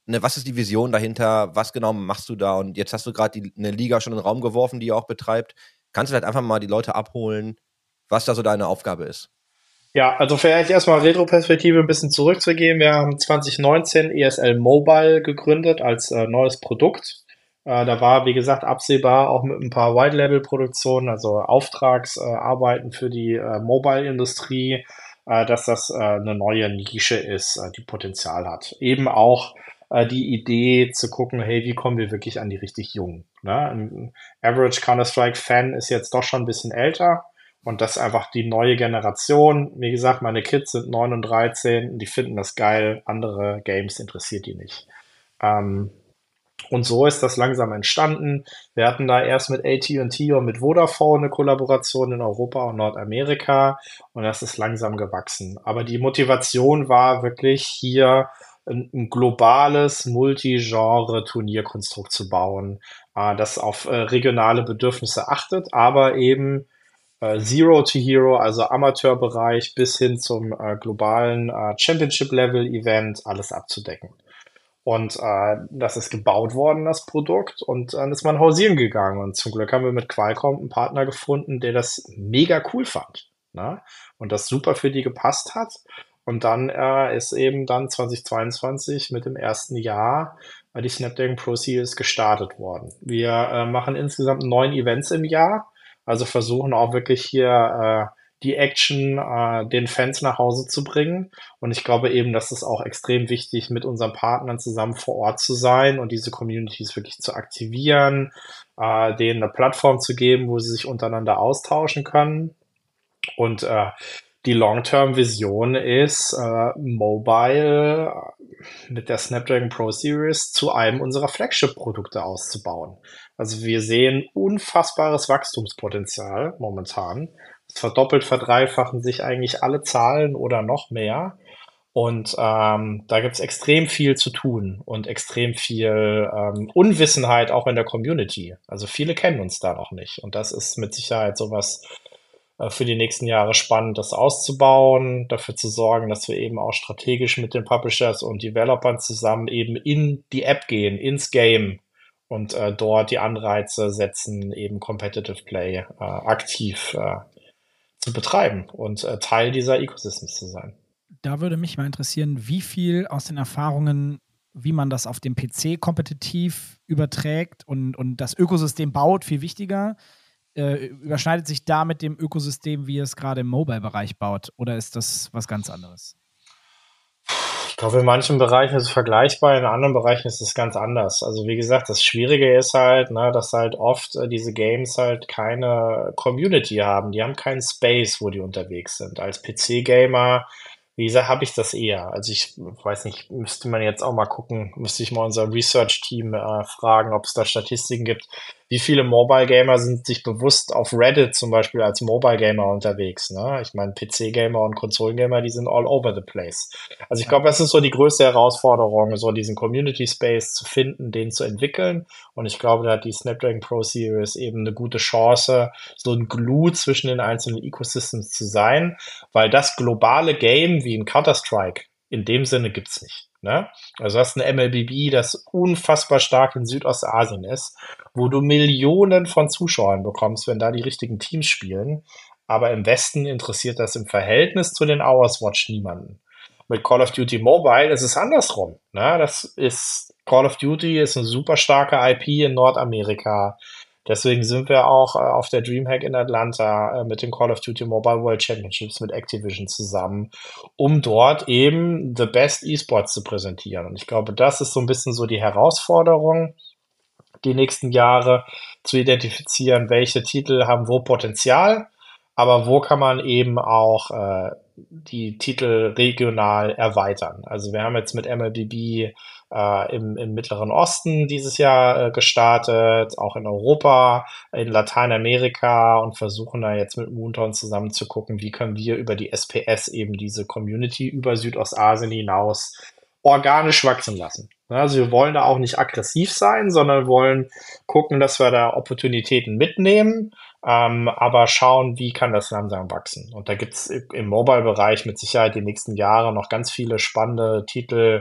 ne, was ist die Vision dahinter? Was genau machst du da? Und jetzt hast du gerade eine Liga schon in den Raum geworfen, die ihr auch betreibt. Kannst du vielleicht einfach mal die Leute abholen, was da so deine Aufgabe ist? Ja, also vielleicht erstmal Retro-Perspektive ein bisschen zurückzugehen. Wir haben zwanzig neunzehn E S L Mobile gegründet als äh, neues Produkt. Äh, da war, wie gesagt, absehbar auch mit ein paar White-Label-Produktionen, also Auftragsarbeiten äh, für die äh, Mobile-Industrie, äh, dass das äh, eine neue Nische ist, äh, die Potenzial hat. Eben auch äh, die Idee zu gucken, hey, wie kommen wir wirklich an die richtig Jungen? Ne? Ein Average Counter-Strike-Fan ist jetzt doch schon ein bisschen älter. Und das ist einfach die neue Generation. Wie gesagt, meine Kids sind neun und dreizehn, die finden das geil. Andere Games interessiert die nicht. Ähm, und so ist das langsam entstanden. Wir hatten da erst mit A T und T und mit Vodafone eine Kollaboration in Europa und Nordamerika. Und das ist langsam gewachsen. Aber die Motivation war wirklich hier ein, ein globales Multigenre-Turnierkonstrukt zu bauen, äh, das auf äh, regionale Bedürfnisse achtet, aber eben äh, Zero to Hero, also Amateurbereich bis hin zum äh, globalen äh, Championship-Level-Event, alles abzudecken. Und äh, das ist gebaut worden, das Produkt, und dann ist man hausieren gegangen. Und zum Glück haben wir mit Qualcomm einen Partner gefunden, der das mega cool fand, ne? Und das super für die gepasst hat. Und dann äh, ist eben dann zwanzig zweiundzwanzig mit dem ersten Jahr äh, die Snapdragon Pro Series gestartet worden. Wir äh, machen insgesamt neun Events im Jahr. Also versuchen auch wirklich hier äh, die Action äh, den Fans nach Hause zu bringen. Und ich glaube eben, dass es auch extrem wichtig, mit unseren Partnern zusammen vor Ort zu sein und diese Communities wirklich zu aktivieren, äh, denen eine Plattform zu geben, wo sie sich untereinander austauschen können. Und äh, die Long-Term-Vision ist, äh, Mobile äh, mit der Snapdragon Pro Series zu einem unserer Flagship-Produkte auszubauen. Also wir sehen unfassbares Wachstumspotenzial momentan. Es verdoppelt, verdreifachen sich eigentlich alle Zahlen oder noch mehr. Und ähm, da gibt es extrem viel zu tun und extrem viel ähm, Unwissenheit auch in der Community. Also viele kennen uns da noch nicht. Und das ist mit Sicherheit sowas äh, für die nächsten Jahre spannend, das auszubauen, dafür zu sorgen, dass wir eben auch strategisch mit den Publishers und Developern zusammen eben in die App gehen, ins Game, und äh, dort die Anreize setzen, eben Competitive Play äh, aktiv äh, zu betreiben und äh, Teil dieser Ecosystems zu sein. Da würde mich mal interessieren, wie viel aus den Erfahrungen, wie man das auf dem P C kompetitiv überträgt und, und das Ökosystem baut, viel wichtiger, äh, überschneidet sich da mit dem Ökosystem, wie ihr es gerade im Mobile-Bereich baut? Oder ist das was ganz anderes? Ich glaube, in manchen Bereichen ist es vergleichbar, in anderen Bereichen ist es ganz anders. Also wie gesagt, das Schwierige ist halt, ne, dass halt oft äh, diese Games halt keine Community haben. Die haben keinen Space, wo die unterwegs sind. Als P C-Gamer, wie gesagt, habe ich das eher. Also ich weiß nicht, müsste man jetzt auch mal gucken, müsste ich mal unser Research-Team äh, fragen, ob es da Statistiken gibt. Wie viele Mobile-Gamer sind sich bewusst auf Reddit zum Beispiel als Mobile-Gamer unterwegs, ne? Ich meine, P C-Gamer und Konsolen-Gamer, die sind all over the place. Also ich glaube, das ist so die größte Herausforderung, so diesen Community-Space zu finden, den zu entwickeln. Und ich glaube, da hat die Snapdragon Pro Series eben eine gute Chance, so ein Glue zwischen den einzelnen Ecosystems zu sein, weil das globale Game wie ein Counter-Strike in dem Sinne gibt's nicht, ne? Also du hast ein M L B B, das unfassbar stark in Südostasien ist, wo du Millionen von Zuschauern bekommst, wenn da die richtigen Teams spielen. Aber im Westen interessiert das im Verhältnis zu den Hours Watch niemanden. Mit Call of Duty Mobile ist es andersrum, ne? Das ist, Call of Duty ist eine super starke I P in Nordamerika. Deswegen sind wir auch äh, auf der Dreamhack in Atlanta äh, mit den Call of Duty Mobile World Championships mit Activision zusammen, um dort eben the best E-Sports zu präsentieren. Und ich glaube, das ist so ein bisschen so die Herausforderung, die nächsten Jahre zu identifizieren, welche Titel haben wo Potenzial, aber wo kann man eben auch äh, die Titel regional erweitern. Also wir haben jetzt mit M L B B äh, im, im Mittleren Osten dieses Jahr äh, gestartet, auch in Europa, in Lateinamerika, und versuchen da jetzt mit Moonton zusammen zu gucken, wie können wir über die S P S eben diese Community über Südostasien hinaus organisch wachsen lassen. Also wir wollen da auch nicht aggressiv sein, sondern wollen gucken, dass wir da Opportunitäten mitnehmen, ähm, aber schauen, wie kann das langsam wachsen. Und da gibt's im Mobile-Bereich mit Sicherheit die nächsten Jahre noch ganz viele spannende Titel,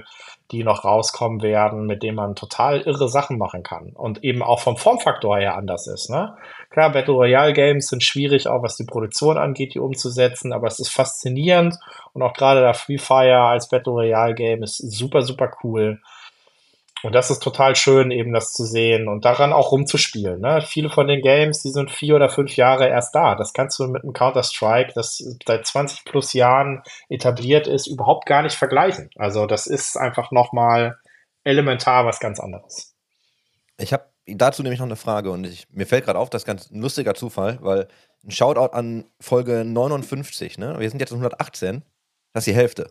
die noch rauskommen werden, mit denen man total irre Sachen machen kann und eben auch vom Formfaktor her anders ist, ne? Klar, Battle Royale Games sind schwierig, auch was die Produktion angeht, die umzusetzen, aber es ist faszinierend und auch gerade der Free Fire als Battle Royale Game ist super, super cool. Und das ist total schön, eben das zu sehen und daran auch rumzuspielen. Ne? Viele von den Games, die sind vier oder fünf Jahre erst da. Das kannst du mit einem Counter-Strike, das seit zwanzig plus Jahren etabliert ist, überhaupt gar nicht vergleichen. Also das ist einfach nochmal elementar was ganz anderes. Ich habe dazu nämlich noch eine Frage und ich, mir fällt gerade auf, das ist ganz ein lustiger Zufall, weil ein Shoutout an Folge neunundfünfzig, ne? Wir sind jetzt hundertachtzehn, das ist die Hälfte.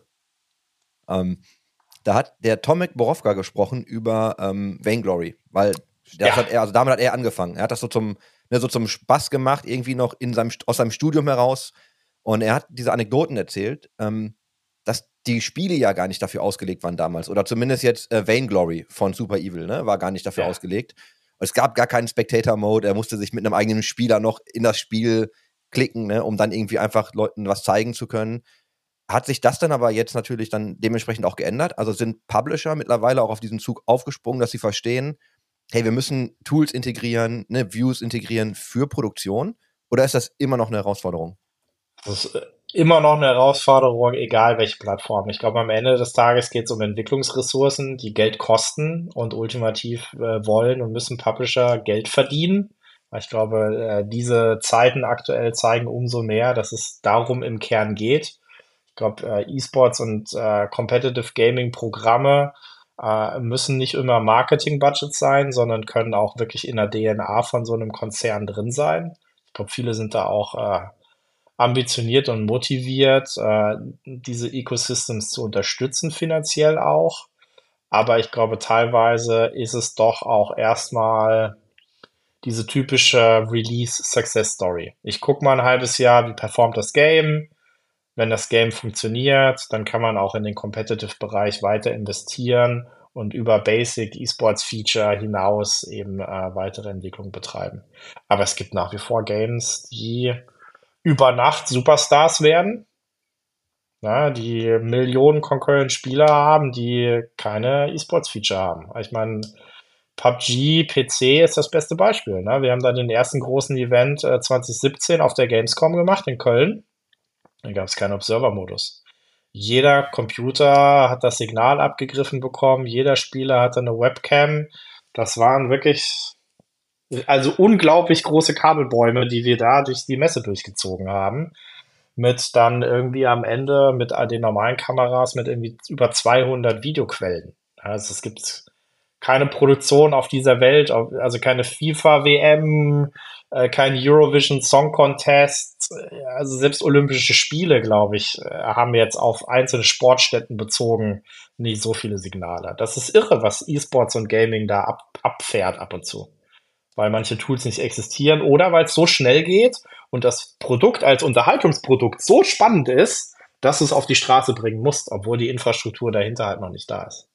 Ähm, Da hat der Tomek Borowka gesprochen über ähm, Vainglory, weil das Ja. hat er, also damit hat er angefangen. Er hat das so zum, ne, so zum Spaß gemacht, irgendwie noch in seinem, aus seinem Studium heraus. Und er hat diese Anekdoten erzählt, ähm, dass die Spiele ja gar nicht dafür ausgelegt waren damals. Oder zumindest jetzt äh, Vainglory von Super Evil, ne, war gar nicht dafür Ja. ausgelegt. Es gab gar keinen Spectator-Mode. Er musste sich mit einem eigenen Spieler noch in das Spiel klicken, ne, um dann irgendwie einfach Leuten was zeigen zu können. Hat sich das dann aber jetzt natürlich dann dementsprechend auch geändert? Also sind Publisher mittlerweile auch auf diesen Zug aufgesprungen, dass sie verstehen, hey, wir müssen Tools integrieren, ne, Views integrieren für Produktion? Oder ist das immer noch eine Herausforderung? Das ist immer noch eine Herausforderung, egal welche Plattform. Ich glaube, am Ende des Tages geht es um Entwicklungsressourcen, die Geld kosten und ultimativ äh, wollen und müssen Publisher Geld verdienen. Ich glaube, äh, diese Zeiten aktuell zeigen umso mehr, dass es darum im Kern geht. Ich glaube, äh, E-Sports und äh, Competitive Gaming Programme äh, müssen nicht immer Marketing-Budgets sein, sondern können auch wirklich in der D N A von so einem Konzern drin sein. Ich glaube, viele sind da auch äh, ambitioniert und motiviert, äh, diese Ecosystems zu unterstützen, finanziell auch. Aber ich glaube, teilweise ist es doch auch erstmal diese typische Release-Success-Story. Ich gucke mal ein halbes Jahr, wie performt das Game. Wenn das Game funktioniert, dann kann man auch in den Competitive-Bereich weiter investieren und über Basic E-Sports-Feature hinaus eben äh, weitere Entwicklung betreiben. Aber es gibt nach wie vor Games, die über Nacht Superstars werden, ja, die Millionen Concurrent Spieler haben, die keine E-Sports-Feature haben. Ich meine, P U B G P C ist das beste Beispiel. Ne? Wir haben da den ersten großen Event äh, zwanzig siebzehn auf der Gamescom gemacht in Köln. Da gab es keinen Observer-Modus. Jeder Computer hat das Signal abgegriffen bekommen, jeder Spieler hatte eine Webcam. Das waren wirklich, also unglaublich große Kabelbäume, die wir da durch die Messe durchgezogen haben. Mit dann irgendwie am Ende mit den normalen Kameras mit irgendwie über zweihundert Videoquellen. Also es gibt keine Produktion auf dieser Welt, also keine FIFA-W M, äh, kein Eurovision Song Contest, also selbst Olympische Spiele, glaube ich, haben jetzt auf einzelne Sportstätten bezogen nicht so viele Signale. Das ist irre, was E-Sports und Gaming da ab, abfährt ab und zu. Weil manche Tools nicht existieren oder weil es so schnell geht und das Produkt als Unterhaltungsprodukt so spannend ist, dass du es auf die Straße bringen musst, obwohl die Infrastruktur dahinter halt noch nicht da ist.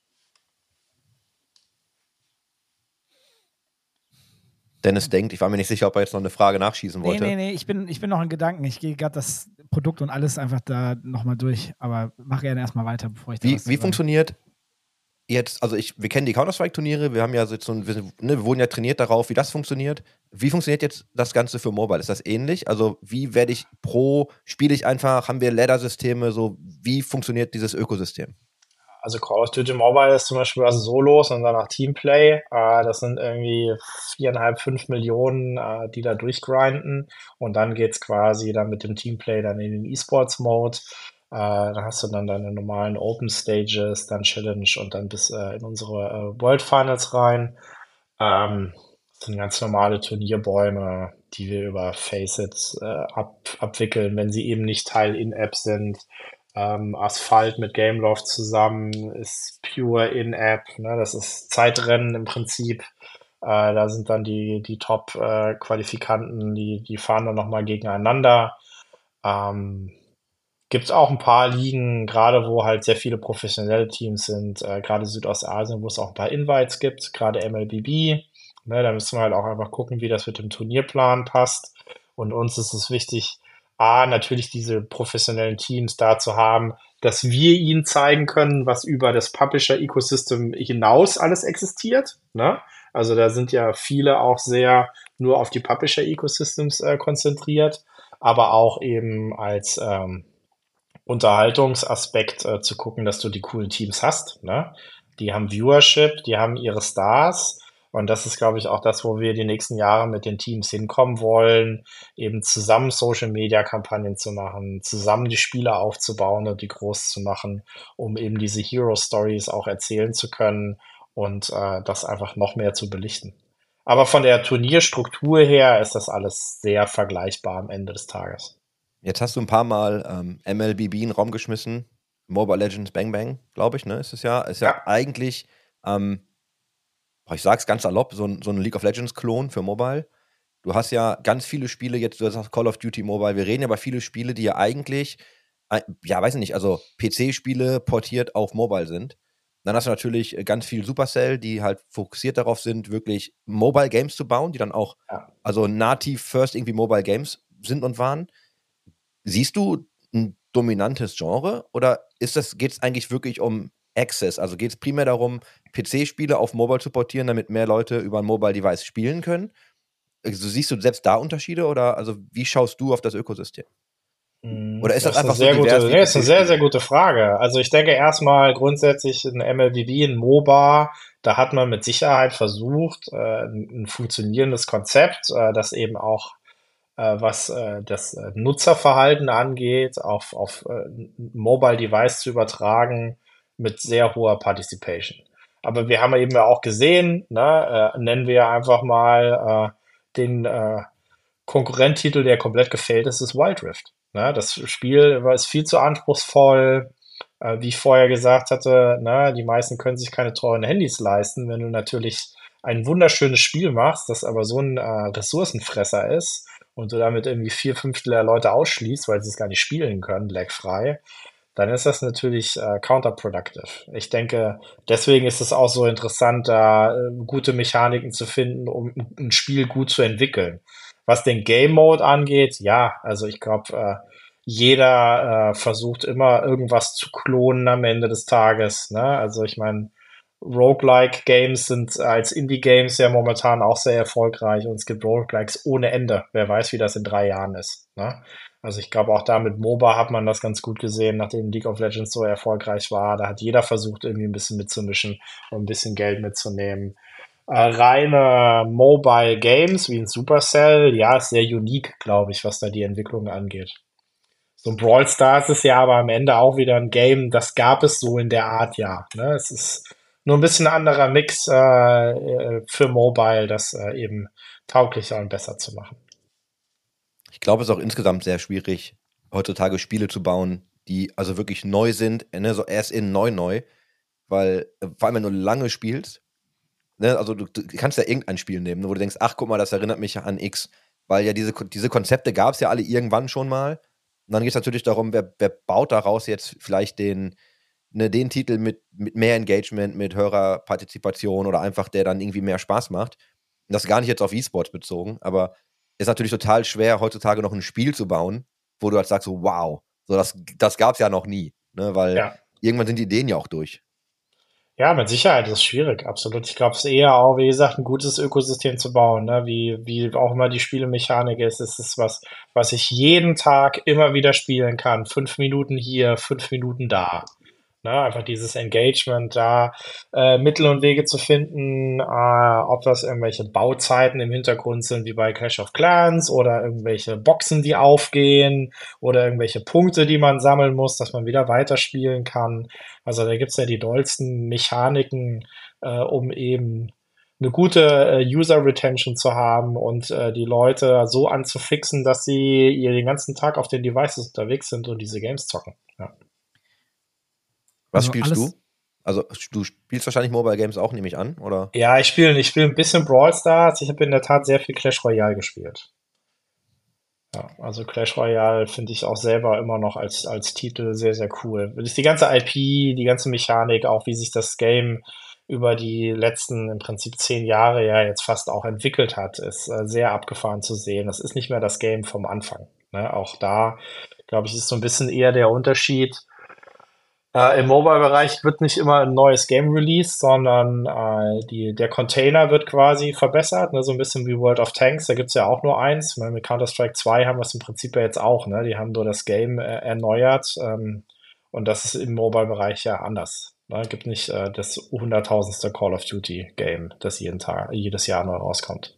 Dennis denkt, ich war mir nicht sicher, ob er jetzt noch eine Frage nachschießen wollte. Nee, nee, nee, ich bin, ich bin noch in Gedanken. Ich gehe gerade das Produkt und alles einfach da nochmal durch. Aber mach gerne erstmal weiter, bevor ich da Wie, was wie sage. funktioniert jetzt, also ich, wir kennen die Counter-Strike-Turniere, wir haben ja so jetzt so ein, wir, ne, wir wurden ja trainiert darauf, wie das funktioniert. Wie funktioniert jetzt das Ganze für Mobile? Ist das ähnlich? Also wie werde ich pro, spiele ich einfach, haben wir Ladder-Systeme, so wie funktioniert dieses Ökosystem? Also Call of Duty Mobile ist zum Beispiel also Solos und danach Teamplay. Äh, das sind irgendwie viereinhalb, fünf Millionen, äh, die da durchgrinden. Und dann geht's quasi dann mit dem Teamplay dann in den E-Sports-Mode. Äh, dann hast du dann deine normalen Open Stages, dann Challenge und dann bis äh, in unsere äh, World Finals rein. Ähm, das sind ganz normale Turnierbäume, die wir über Faceit äh, ab, abwickeln, wenn sie eben nicht Teil In-App sind. Ähm, Asphalt mit Gameloft zusammen ist pure In-App, ne? Das ist Zeitrennen im Prinzip. Äh, da sind dann die, die Top-Qualifikanten, die, die fahren dann nochmal gegeneinander. Ähm, Gibt es auch ein paar Ligen, gerade wo halt sehr viele professionelle Teams sind, äh, gerade Südostasien, wo es auch ein paar Invites gibt, gerade M L B B. Ne, da müssen wir halt auch einfach gucken, wie das mit dem Turnierplan passt. Und uns ist es wichtig, A, natürlich diese professionellen Teams da zu haben, dass wir ihnen zeigen können, was über das Publisher-Ecosystem hinaus alles existiert. Ne? Also da sind ja viele auch sehr nur auf die Publisher-Ecosystems äh, konzentriert, aber auch eben als ähm, Unterhaltungsaspekt äh, zu gucken, dass du die coolen Teams hast. Ne? Die haben Viewership, die haben ihre Stars. Und das ist, glaube ich, auch das, wo wir die nächsten Jahre mit den Teams hinkommen wollen, eben zusammen Social-Media-Kampagnen zu machen, zusammen die Spiele aufzubauen und die groß zu machen, um eben diese Hero-Stories auch erzählen zu können und äh, das einfach noch mehr zu belichten. Aber von der Turnierstruktur her ist das alles sehr vergleichbar am Ende des Tages. Jetzt hast du ein paar Mal ähm, M L B B in den Raum geschmissen. Mobile Legends Bang Bang, glaube ich, ne? Ist es ja. Ist ja, ja. eigentlich, ähm, ich sag's ganz salopp, so ein, so ein League of Legends-Klon für Mobile. Du hast ja ganz viele Spiele, jetzt du sagst Call of Duty Mobile, wir reden ja über viele Spiele, die ja eigentlich, äh, ja, weiß ich nicht, also P C-Spiele portiert auf Mobile sind. Dann hast du natürlich ganz viel Supercell, die halt fokussiert darauf sind, wirklich Mobile Games zu bauen, die dann auch, ja. also nativ first irgendwie Mobile Games sind und waren. Siehst du ein dominantes Genre oder ist das, geht es eigentlich wirklich um Access? Also geht es primär darum, P C-Spiele auf Mobile zu portieren, damit mehr Leute über ein Mobile-Device spielen können? Also siehst du selbst da Unterschiede oder also wie schaust du auf das Ökosystem? Oder ist das, das ist einfach sehr so divers? Gute, nee, das ist eine sehr, sehr gute Frage. Also ich denke erstmal grundsätzlich ein M L B B, ein MOBA, da hat man mit Sicherheit versucht, äh, ein funktionierendes Konzept, äh, das eben auch was äh, das äh, Nutzerverhalten angeht, auf, auf äh, Mobile Device zu übertragen mit sehr hoher Participation. Aber wir haben eben ja auch gesehen, ne, äh, nennen wir einfach mal äh, den äh, Konkurrenttitel, der komplett gefällt ist, ist Wild Rift. Ne? Das Spiel ist viel zu anspruchsvoll, äh, wie ich vorher gesagt hatte, ne, die meisten können sich keine teuren Handys leisten. Wenn du natürlich ein wunderschönes Spiel machst, das aber so ein äh, Ressourcenfresser ist, und du damit irgendwie vier Fünftel der Leute ausschließt, weil sie es gar nicht spielen können, lagfrei, dann ist das natürlich äh, counterproductive. Ich denke, deswegen ist es auch so interessant, da äh, gute Mechaniken zu finden, um ein Spiel gut zu entwickeln. Was den Game Mode angeht, ja, also ich glaube, äh, jeder äh, versucht immer irgendwas zu klonen am Ende des Tages. Ne? Also ich meine, Roguelike-Games sind als Indie-Games ja momentan auch sehr erfolgreich und es gibt Roguelikes ohne Ende. Wer weiß, wie das in drei Jahren ist. Ne? Also ich glaube, auch da mit MOBA hat man das ganz gut gesehen, nachdem League of Legends so erfolgreich war. Da hat jeder versucht, irgendwie ein bisschen mitzumischen und ein bisschen Geld mitzunehmen. Äh, reine Mobile Games wie ein Supercell, ja, ist sehr unique, glaube ich, was da die Entwicklung angeht. So ein Brawl Stars ist ja aber am Ende auch wieder ein Game, das gab es so in der Art, ja. Ne? Es ist nur ein bisschen anderer Mix äh, für Mobile, das äh, eben tauglicher und besser zu machen. Ich glaube, es ist auch insgesamt sehr schwierig, heutzutage Spiele zu bauen, die also wirklich neu sind, ne, so erst in neu neu, weil vor allem, wenn du lange spielst, ne, also du, du kannst ja irgendein Spiel nehmen, wo du denkst, ach, guck mal, das erinnert mich an X, weil ja diese, diese Konzepte gab es ja alle irgendwann schon mal. Und dann geht es natürlich darum, wer, wer baut daraus jetzt vielleicht den Ne, den Titel mit, mit mehr Engagement, mit höherer Partizipation oder einfach der dann irgendwie mehr Spaß macht. Und das gar nicht jetzt auf E-Sports bezogen, aber ist natürlich total schwer, heutzutage noch ein Spiel zu bauen, wo du halt sagst, so, wow, so das, das gab es ja noch nie, ne, weil ja. irgendwann sind die Ideen ja auch durch. Ja, mit Sicherheit ist es schwierig, absolut. Ich glaube, es ist eher auch, wie gesagt, ein gutes Ökosystem zu bauen, ne? wie, wie auch immer die Spielemechanik ist. Es ist was, was ich jeden Tag immer wieder spielen kann. Fünf Minuten hier, fünf Minuten da. Ne, einfach dieses Engagement, da äh, Mittel und Wege zu finden, äh, ob das irgendwelche Bauzeiten im Hintergrund sind, wie bei Clash of Clans, oder irgendwelche Boxen, die aufgehen, oder irgendwelche Punkte, die man sammeln muss, dass man wieder weiterspielen kann. Also da gibt's ja die dollsten Mechaniken, äh, um eben eine gute äh, User-Retention zu haben und äh, die Leute so anzufixen, dass sie ihr den ganzen Tag auf den Devices unterwegs sind und diese Games zocken. Ja. Was also spielst du? Also du spielst wahrscheinlich Mobile Games auch, nehme ich an, oder? Ja, ich spiele ich spiel ein bisschen Brawl Stars. Ich habe in der Tat sehr viel Clash Royale gespielt. Ja, also Clash Royale finde ich auch selber immer noch als, als Titel sehr, sehr cool. Das ist die ganze I P, die ganze Mechanik, auch wie sich das Game über die letzten im Prinzip zehn Jahre ja jetzt fast auch entwickelt hat, ist äh, sehr abgefahren zu sehen. Das ist nicht mehr das Game vom Anfang. Ne? Auch da, glaube ich, ist so ein bisschen eher der Unterschied. Äh, Im Mobile-Bereich wird nicht immer ein neues Game released, sondern äh, die, der Container wird quasi verbessert, ne? So ein bisschen wie World of Tanks, da gibt's ja auch nur eins. Ich meine, mit Counter-Strike zwei haben wir es im Prinzip ja jetzt auch, ne? Die haben nur das Game äh, erneuert, ähm, und das ist im Mobile-Bereich ja anders. Ne? Es gibt nicht äh, das hunderttausendste Call of Duty-Game, das jeden Tag, jedes Jahr neu rauskommt.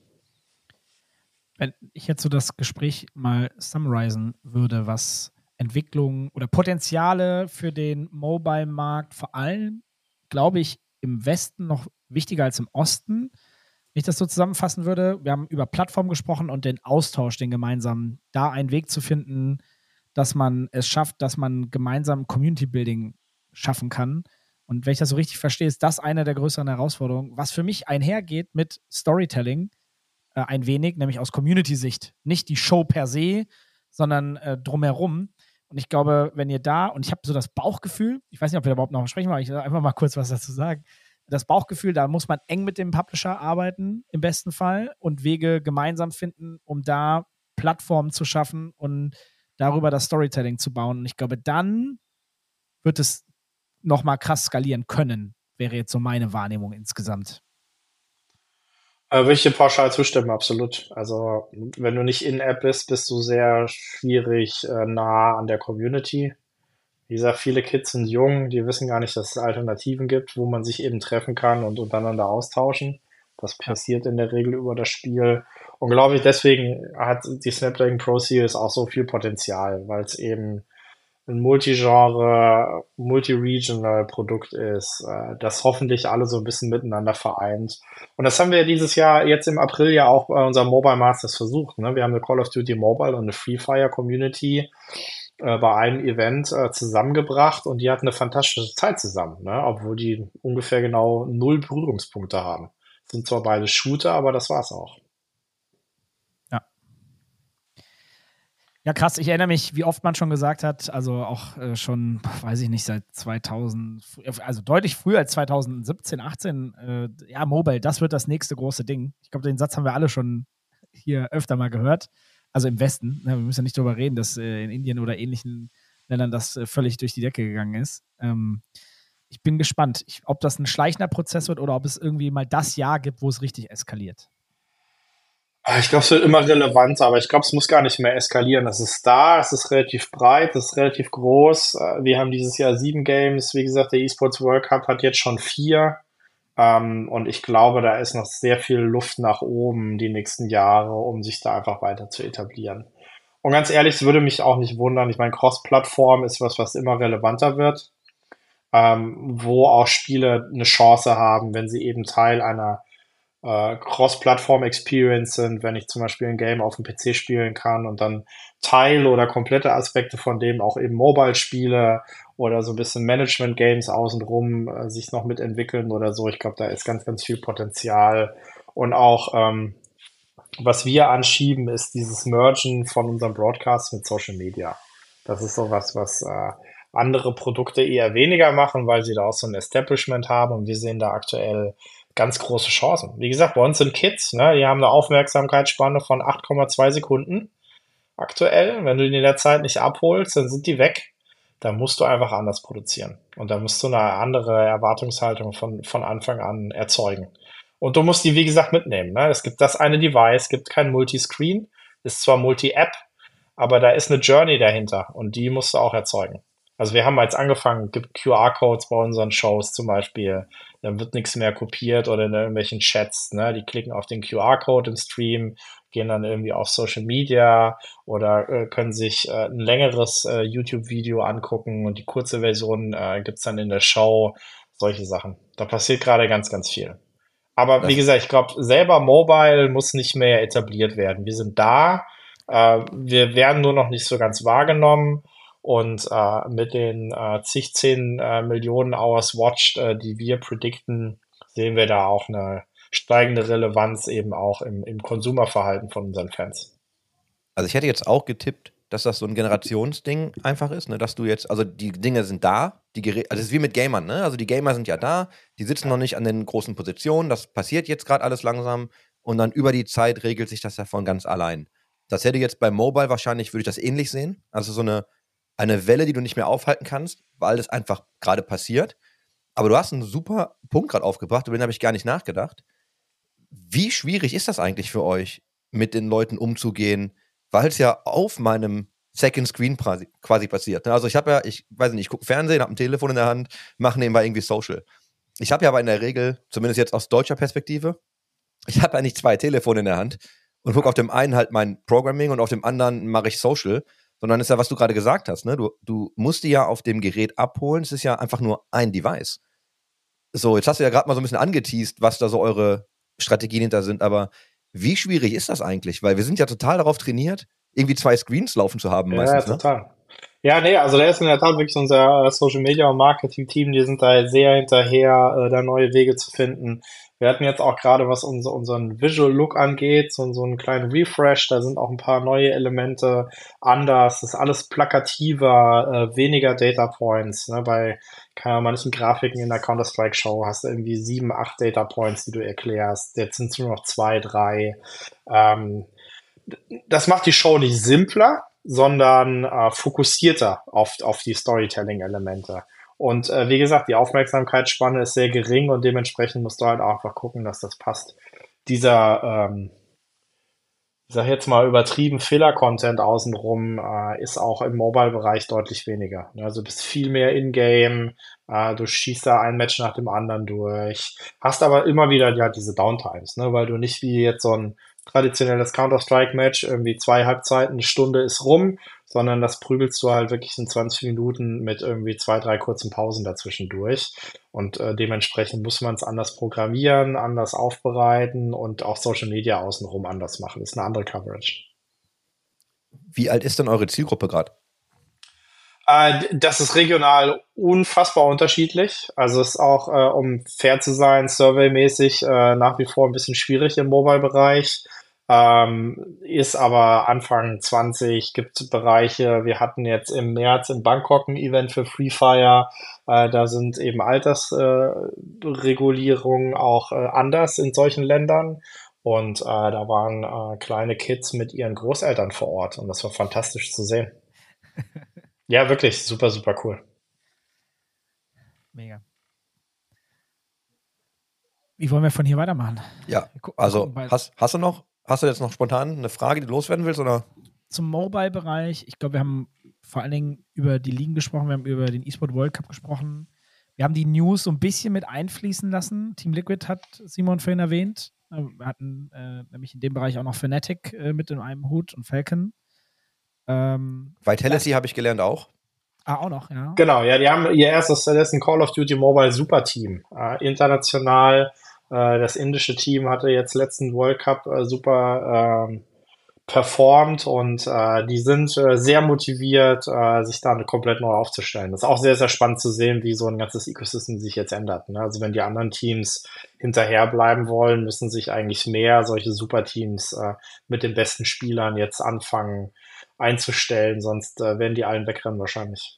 Wenn ich jetzt so das Gespräch mal summarisen würde, was Entwicklung oder Potenziale für den Mobile-Markt vor allem, glaube ich, im Westen noch wichtiger als im Osten. Wenn ich das so zusammenfassen würde, wir haben über Plattformen gesprochen und den Austausch, den gemeinsamen, da einen Weg zu finden, dass man es schafft, dass man gemeinsam Community-Building schaffen kann. Und wenn ich das so richtig verstehe, ist das eine der größeren Herausforderungen, was für mich einhergeht mit Storytelling, äh, ein wenig, nämlich aus Community-Sicht. Nicht die Show per se, sondern äh, drumherum. Und ich glaube, wenn ihr da, und ich habe so das Bauchgefühl, ich weiß nicht, ob wir da überhaupt noch sprechen, aber ich will einfach mal kurz was dazu sagen. Das Bauchgefühl, da muss man eng mit dem Publisher arbeiten, im besten Fall, und Wege gemeinsam finden, um da Plattformen zu schaffen und darüber das Storytelling zu bauen. Und ich glaube, dann wird es nochmal krass skalieren können, wäre jetzt so meine Wahrnehmung insgesamt. Äh, würde ich dir pauschal zustimmen, absolut. Also, wenn du nicht in-App bist, bist du sehr schwierig äh, nah an der Community. Wie gesagt, viele Kids sind jung, die wissen gar nicht, dass es Alternativen gibt, wo man sich eben treffen kann und untereinander austauschen. Das passiert in der Regel über das Spiel. Und glaube ich, deswegen hat die Snapdragon Pro Series auch so viel Potenzial, weil es eben ein Multigenre, multi-regional Produkt ist, äh, das hoffentlich alle so ein bisschen miteinander vereint. Und das haben wir dieses Jahr, jetzt im April ja auch bei unserem Mobile Masters versucht. Ne? Wir haben eine Call of Duty Mobile und eine Free Fire Community äh, bei einem Event äh, zusammengebracht, und die hatten eine fantastische Zeit zusammen, ne? Obwohl die ungefähr genau null Berührungspunkte haben. Sind zwar beide Shooter, aber das war's auch. Ja, krass. Ich erinnere mich, wie oft man schon gesagt hat, also auch äh, schon, weiß ich nicht, seit zweitausend, also deutlich früher als zweitausendsiebzehn, achtzehn, äh, ja, Mobile, das wird das nächste große Ding. Ich glaube, den Satz haben wir alle schon hier öfter mal gehört. Also im Westen. Ne? Wir müssen ja nicht darüber reden, dass äh, in Indien oder ähnlichen Ländern das äh, völlig durch die Decke gegangen ist. Ähm, ich bin gespannt, ich, ob das ein schleichender Prozess wird oder ob es irgendwie mal das Jahr gibt, wo es richtig eskaliert. Ich glaube, es wird immer relevanter, aber ich glaube, es muss gar nicht mehr eskalieren. Es ist da, es ist relativ breit, es ist relativ groß. Äh, Wir haben dieses Jahr sieben Games. Wie gesagt, der eSports World Cup hat jetzt schon vier. Ähm, und ich glaube, da ist noch sehr viel Luft nach oben die nächsten Jahre, um sich da einfach weiter zu etablieren. Und ganz ehrlich, es würde mich auch nicht wundern. Ich meine, Cross-Plattform ist was, was immer relevanter wird, ähm, wo auch Spiele eine Chance haben, wenn sie eben Teil einer äh, Cross-Plattform-Experience sind, wenn ich zum Beispiel ein Game auf dem P C spielen kann und dann Teil oder komplette Aspekte von dem auch eben Mobile spiele oder so ein bisschen Management-Games außenrum äh, sich noch mitentwickeln oder so. Ich glaube, da ist ganz, ganz viel Potenzial. Und auch, ähm, was wir anschieben, ist dieses Mergen von unserem Broadcast mit Social Media. Das ist sowas, was äh, andere Produkte eher weniger machen, weil sie da auch so ein Establishment haben, und wir sehen da aktuell ganz große Chancen. Wie gesagt, bei uns sind Kids, ne, die haben eine Aufmerksamkeitsspanne von acht Komma zwei Sekunden aktuell. Wenn du die in der Zeit nicht abholst, dann sind die weg. Da musst du einfach anders produzieren. Und da musst du eine andere Erwartungshaltung von, von Anfang an erzeugen. Und du musst die, wie gesagt, mitnehmen. Ne? Es gibt das eine Device, gibt kein Multiscreen, ist zwar Multi-App, aber da ist eine Journey dahinter, und die musst du auch erzeugen. Also wir haben jetzt angefangen, gibt Q R-Codes bei unseren Shows zum Beispiel, dann wird nichts mehr kopiert oder in irgendwelchen Chats, ne? Die klicken auf den Q R-Code im Stream, gehen dann irgendwie auf Social Media oder äh, können sich äh, ein längeres äh, YouTube-Video angucken, und die kurze Version äh, gibt's dann in der Show, solche Sachen. Da passiert gerade ganz, ganz viel. Aber Das- wie gesagt, ich glaube, selber Mobile muss nicht mehr etabliert werden. Wir sind da, äh, wir werden nur noch nicht so ganz wahrgenommen. Und äh, mit den äh, zig, zehn äh, Millionen Hours watched, äh, die wir predikten, sehen wir da auch eine steigende Relevanz eben auch im, im Konsumerverhalten von unseren Fans. Also ich hätte jetzt auch getippt, dass das so ein Generationsding einfach ist, ne? Dass du jetzt, also die Dinge sind da, die Gerä- also es ist wie mit Gamern, ne? Also die Gamer sind ja da, die sitzen noch nicht an den großen Positionen, das passiert jetzt gerade alles langsam, und dann über die Zeit regelt sich das ja von ganz allein. Das hätte jetzt bei Mobile wahrscheinlich, würde ich das ähnlich sehen, also so eine eine Welle, die du nicht mehr aufhalten kannst, weil das einfach gerade passiert. Aber du hast einen super Punkt gerade aufgebracht, über den habe ich gar nicht nachgedacht. Wie schwierig ist das eigentlich für euch, mit den Leuten umzugehen, weil es ja auf meinem Second Screen quasi, quasi passiert. Also ich habe ja, ich weiß nicht, ich gucke Fernsehen, habe ein Telefon in der Hand, mache nebenbei irgendwie Social. Ich habe ja aber in der Regel, zumindest jetzt aus deutscher Perspektive, ich habe ja nicht zwei Telefone in der Hand und gucke auf dem einen halt mein Programming und auf dem anderen mache ich Social, sondern ist ja, was du gerade gesagt hast, ne? Du, du musst die ja auf dem Gerät abholen, es ist ja einfach nur ein Device. So, jetzt hast du ja gerade mal so ein bisschen angeteased, was da so eure Strategien hinter sind, aber wie schwierig ist das eigentlich? Weil wir sind ja total darauf trainiert, irgendwie zwei Screens laufen zu haben Ja, meistens, ne? total. Ja, nee, also da ist in der Tat wirklich unser äh, Social Media und Marketing Team, die sind da sehr hinterher, äh, da neue Wege zu finden. Wir hatten jetzt auch gerade, was unser, unseren Visual Look angeht, so, so einen kleinen Refresh, da sind auch ein paar neue Elemente anders, das ist alles plakativer, äh, weniger Data Points, ne, bei keine Ahnung, manchen Grafiken in der Counter-Strike-Show hast du irgendwie sieben, acht Data Points, die du erklärst, jetzt sind es nur noch zwei, drei, ähm, das macht die Show nicht simpler, sondern äh, fokussierter auf, auf die Storytelling-Elemente. Und äh, wie gesagt, die Aufmerksamkeitsspanne ist sehr gering und dementsprechend musst du halt auch einfach gucken, dass das passt. Dieser, ähm, ich sag jetzt mal übertrieben Filler-Content außenrum äh, ist auch im Mobile-Bereich deutlich weniger. Also du bist viel mehr in-game, äh, du schießt da ein Match nach dem anderen durch, hast aber immer wieder ja diese Downtimes, ne, weil du nicht wie jetzt so ein traditionelles Counter-Strike-Match, irgendwie zwei Halbzeiten, eine Stunde ist rum, sondern das prügelst du halt wirklich in zwanzig Minuten mit irgendwie zwei, drei kurzen Pausen dazwischen durch. Und äh, dementsprechend muss man es anders programmieren, anders aufbereiten und auch Social Media außenrum anders machen. Das ist eine andere Coverage. Wie alt ist denn eure Zielgruppe gerade? Äh, das ist regional unfassbar unterschiedlich. Also es ist auch, äh, um fair zu sein, surveymäßig äh, nach wie vor ein bisschen schwierig im Mobile-Bereich. Ähm, ist aber Anfang zwanzig, gibt Bereiche, wir hatten jetzt im März in Bangkok ein Event für Free Fire, äh, da sind eben Altersregulierungen äh, auch äh, anders in solchen Ländern und äh, da waren äh, kleine Kids mit ihren Großeltern vor Ort und das war fantastisch zu sehen. Ja, wirklich, super, super cool. Mega. Wie wollen wir von hier weitermachen? Ja, Wir gucken- also gucken bei- hast, hast du noch, hast du jetzt noch spontan eine Frage, die du loswerden willst, oder? Zum Mobile-Bereich. Ich glaube, wir haben vor allen Dingen über die Ligen gesprochen, wir haben über den eSport World Cup gesprochen. Wir haben die News so ein bisschen mit einfließen lassen. Team Liquid hat Simon vorhin erwähnt. Wir hatten äh, nämlich in dem Bereich auch noch Fnatic äh, mit in einem Hut und Falcon. Ähm, Vitality habe ich gelernt auch. ah, auch noch, ja. Genau, ja, die haben ihr erstes, das ist ein Call of Duty Mobile Superteam. Äh, international, äh, das indische Team hatte jetzt letzten World Cup äh, super ähm, performt und äh, die sind äh, sehr motiviert, äh, sich da komplett neu aufzustellen. Das ist auch sehr, sehr spannend zu sehen, wie so ein ganzes Ecosystem sich jetzt ändert. Ne? Also wenn die anderen Teams hinterherbleiben wollen, müssen sich eigentlich mehr solche Superteams äh, mit den besten Spielern jetzt anfangen einzustellen, sonst äh, werden die allen wegrennen wahrscheinlich.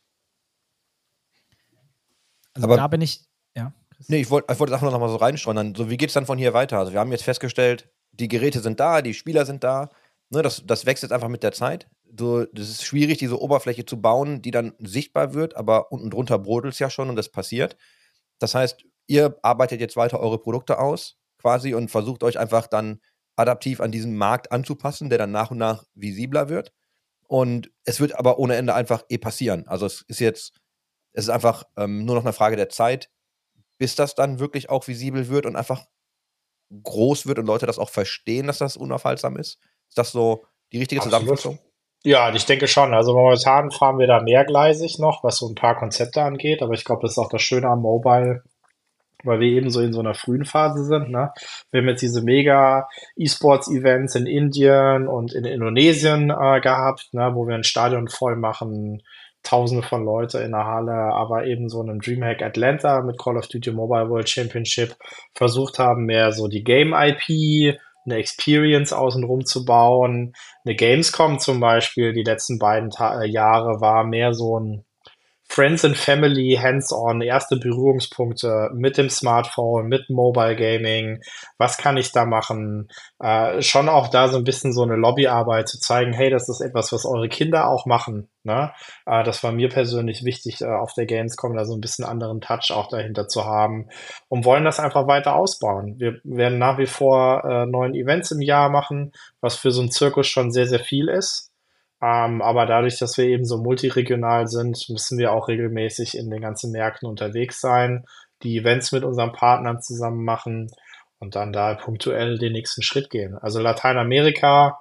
Also Aber- da bin ich, ja. Nee, ich wollte ich wollt einfach noch mal so reinstreuen. So, wie geht's dann von hier weiter? Also wir haben jetzt festgestellt, die Geräte sind da, die Spieler sind da. Ne, das, das wächst jetzt einfach mit der Zeit. So, das ist schwierig, diese Oberfläche zu bauen, die dann sichtbar wird, aber unten drunter brodelt es ja schon und das passiert. Das heißt, ihr arbeitet jetzt weiter eure Produkte aus, quasi, und versucht euch einfach dann adaptiv an diesen Markt anzupassen, der dann nach und nach visibler wird. Und es wird aber ohne Ende einfach eh passieren. Also es ist jetzt, es ist einfach ähm, nur noch eine Frage der Zeit, bis das dann wirklich auch visibel wird und einfach groß wird und Leute das auch verstehen, dass das unaufhaltsam ist. Ist das so die richtige Absolut. Zusammenfassung? Ja, ich denke schon. Also momentan fahren wir da mehrgleisig noch, was so ein paar Konzepte angeht, aber ich glaube, das ist auch das Schöne am Mobile, weil wir eben so in so einer frühen Phase sind. Ne? Wir haben jetzt diese mega E-Sports-Events in Indien und in Indonesien äh, gehabt, ne? Wo wir ein Stadion voll machen, Tausende von Leute in der Halle, aber eben so einem Dreamhack Atlanta mit Call of Duty Mobile World Championship versucht haben, mehr so die Game-I P, eine Experience außenrum zu bauen. Eine Gamescom zum Beispiel, die letzten beiden Ta- äh, Jahre war mehr so ein Friends and Family, hands-on, erste Berührungspunkte mit dem Smartphone, mit Mobile Gaming. Was kann ich da machen? Äh, schon auch da so ein bisschen so eine Lobbyarbeit zu zeigen, hey, das ist etwas, was eure Kinder auch machen. Ne? Äh, das war mir persönlich wichtig, äh, auf der Gamescom da so ein bisschen anderen Touch auch dahinter zu haben und wollen das einfach weiter ausbauen. Wir werden nach wie vor äh, neun Events im Jahr machen, was für so einen Zirkus schon sehr, sehr viel ist. Ähm, aber dadurch, dass wir eben so multiregional sind, müssen wir auch regelmäßig in den ganzen Märkten unterwegs sein, die Events mit unseren Partnern zusammen machen und dann da punktuell den nächsten Schritt gehen. Also Lateinamerika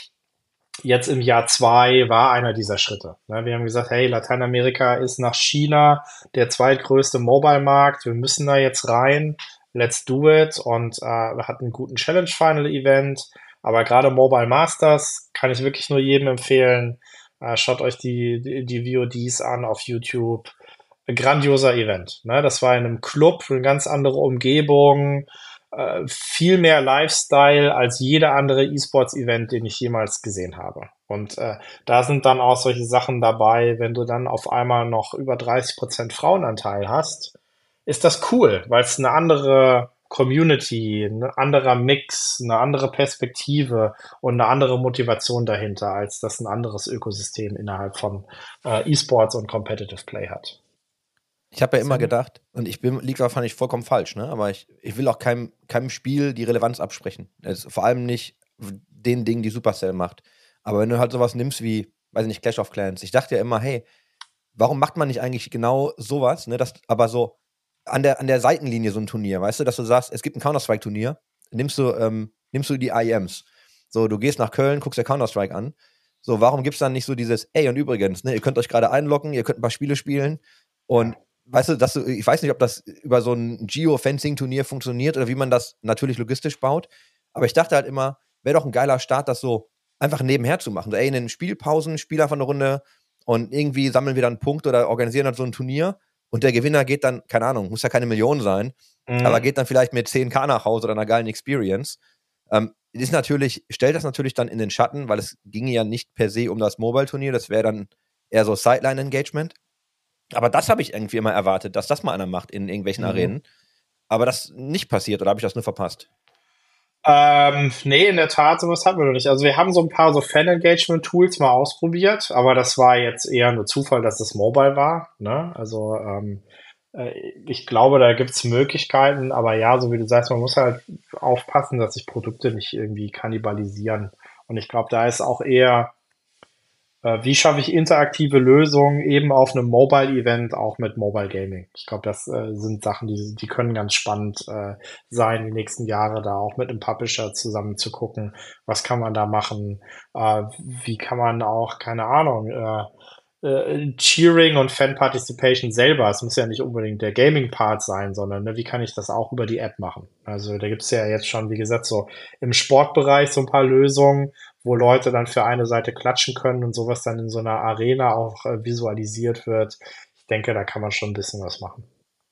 jetzt im Jahr zwei war einer dieser Schritte. Ne, wir haben gesagt, hey, Lateinamerika ist nach China der zweitgrößte Mobile-Markt. Wir müssen da jetzt rein. Let's do it. Und äh, wir hatten einen guten Challenge-Final-Event. Aber gerade Mobile Masters kann ich wirklich nur jedem empfehlen. Äh, schaut euch die, die, die V O Ds an auf YouTube. Ein grandioser Event. Ne? Das war in einem Club, eine ganz andere Umgebung, äh, viel mehr Lifestyle als jeder andere E-Sports-Event, den ich jemals gesehen habe. Und äh, da sind dann auch solche Sachen dabei, wenn du dann auf einmal noch über dreißig Prozent Frauenanteil hast, ist das cool, weil es eine andere Community, ein anderer Mix, eine andere Perspektive und eine andere Motivation dahinter, als das ein anderes Ökosystem innerhalb von äh, E-Sports und Competitive Play hat. Ich habe ja immer gedacht, und ich bin, liegt wahrscheinlich vollkommen falsch, ne? Aber ich, ich will auch keinem, keinem Spiel die Relevanz absprechen. Es, vor allem nicht den Dingen, die Supercell macht. Aber wenn du halt sowas nimmst wie, weiß ich nicht, Clash of Clans, ich dachte ja immer, hey, warum macht man nicht eigentlich genau sowas, ne? Das, aber so an der, an der Seitenlinie so ein Turnier, weißt du, dass du sagst, es gibt ein Counter-Strike-Turnier, nimmst du, ähm, nimmst du die I Ms. So, du gehst nach Köln, guckst dir Counter-Strike an. So, warum gibt's dann nicht so dieses, ey, und übrigens, ne, ihr könnt euch gerade einloggen, ihr könnt ein paar Spiele spielen und weißt du, dass du, ich weiß nicht, ob das über so ein Geo-Fencing-Turnier funktioniert oder wie man das natürlich logistisch baut, aber ich dachte halt immer, wäre doch ein geiler Start, das so einfach nebenher zu machen. So, ey, in den Spielpausen, Spieler von der Runde und irgendwie sammeln wir dann Punkte oder organisieren dann so ein Turnier und der Gewinner geht dann, keine Ahnung, muss ja keine Million sein, mhm. aber geht dann vielleicht mit zehn K nach Hause oder einer geilen Experience. Ähm, ist natürlich, stellt das natürlich dann in den Schatten, weil es ginge ja nicht per se um das Mobile-Turnier, das wäre dann eher so Sideline-Engagement. Aber das habe ich irgendwie immer erwartet, dass das mal einer macht in irgendwelchen mhm. Arenen. Aber das nicht passiert, oder habe ich das nur verpasst? Ähm, nee, in der Tat, sowas hatten wir noch nicht. Also wir haben so ein paar so Fan-Engagement-Tools mal ausprobiert, aber das war jetzt eher nur Zufall, dass es Mobile war. Ne? Also ähm, äh, ich glaube, da gibt's Möglichkeiten, aber ja, so wie du sagst, man muss halt aufpassen, dass sich Produkte nicht irgendwie kannibalisieren. Und ich glaube, da ist auch eher wie schaffe ich interaktive Lösungen eben auf einem Mobile-Event, auch mit Mobile Gaming? Ich glaube, das äh, sind Sachen, die, die können ganz spannend äh, sein, die nächsten Jahre da auch mit einem Publisher zusammen zu gucken, was kann man da machen, äh, wie kann man auch, keine Ahnung, äh, äh, Cheering und Fan-Participation selber, es muss ja nicht unbedingt der Gaming-Part sein, sondern ne, wie kann ich das auch über die App machen? Also da gibt's ja jetzt schon, wie gesagt, so im Sportbereich so ein paar Lösungen, wo Leute dann für eine Seite klatschen können und sowas dann in so einer Arena auch äh, visualisiert wird. Ich denke, da kann man schon ein bisschen was machen.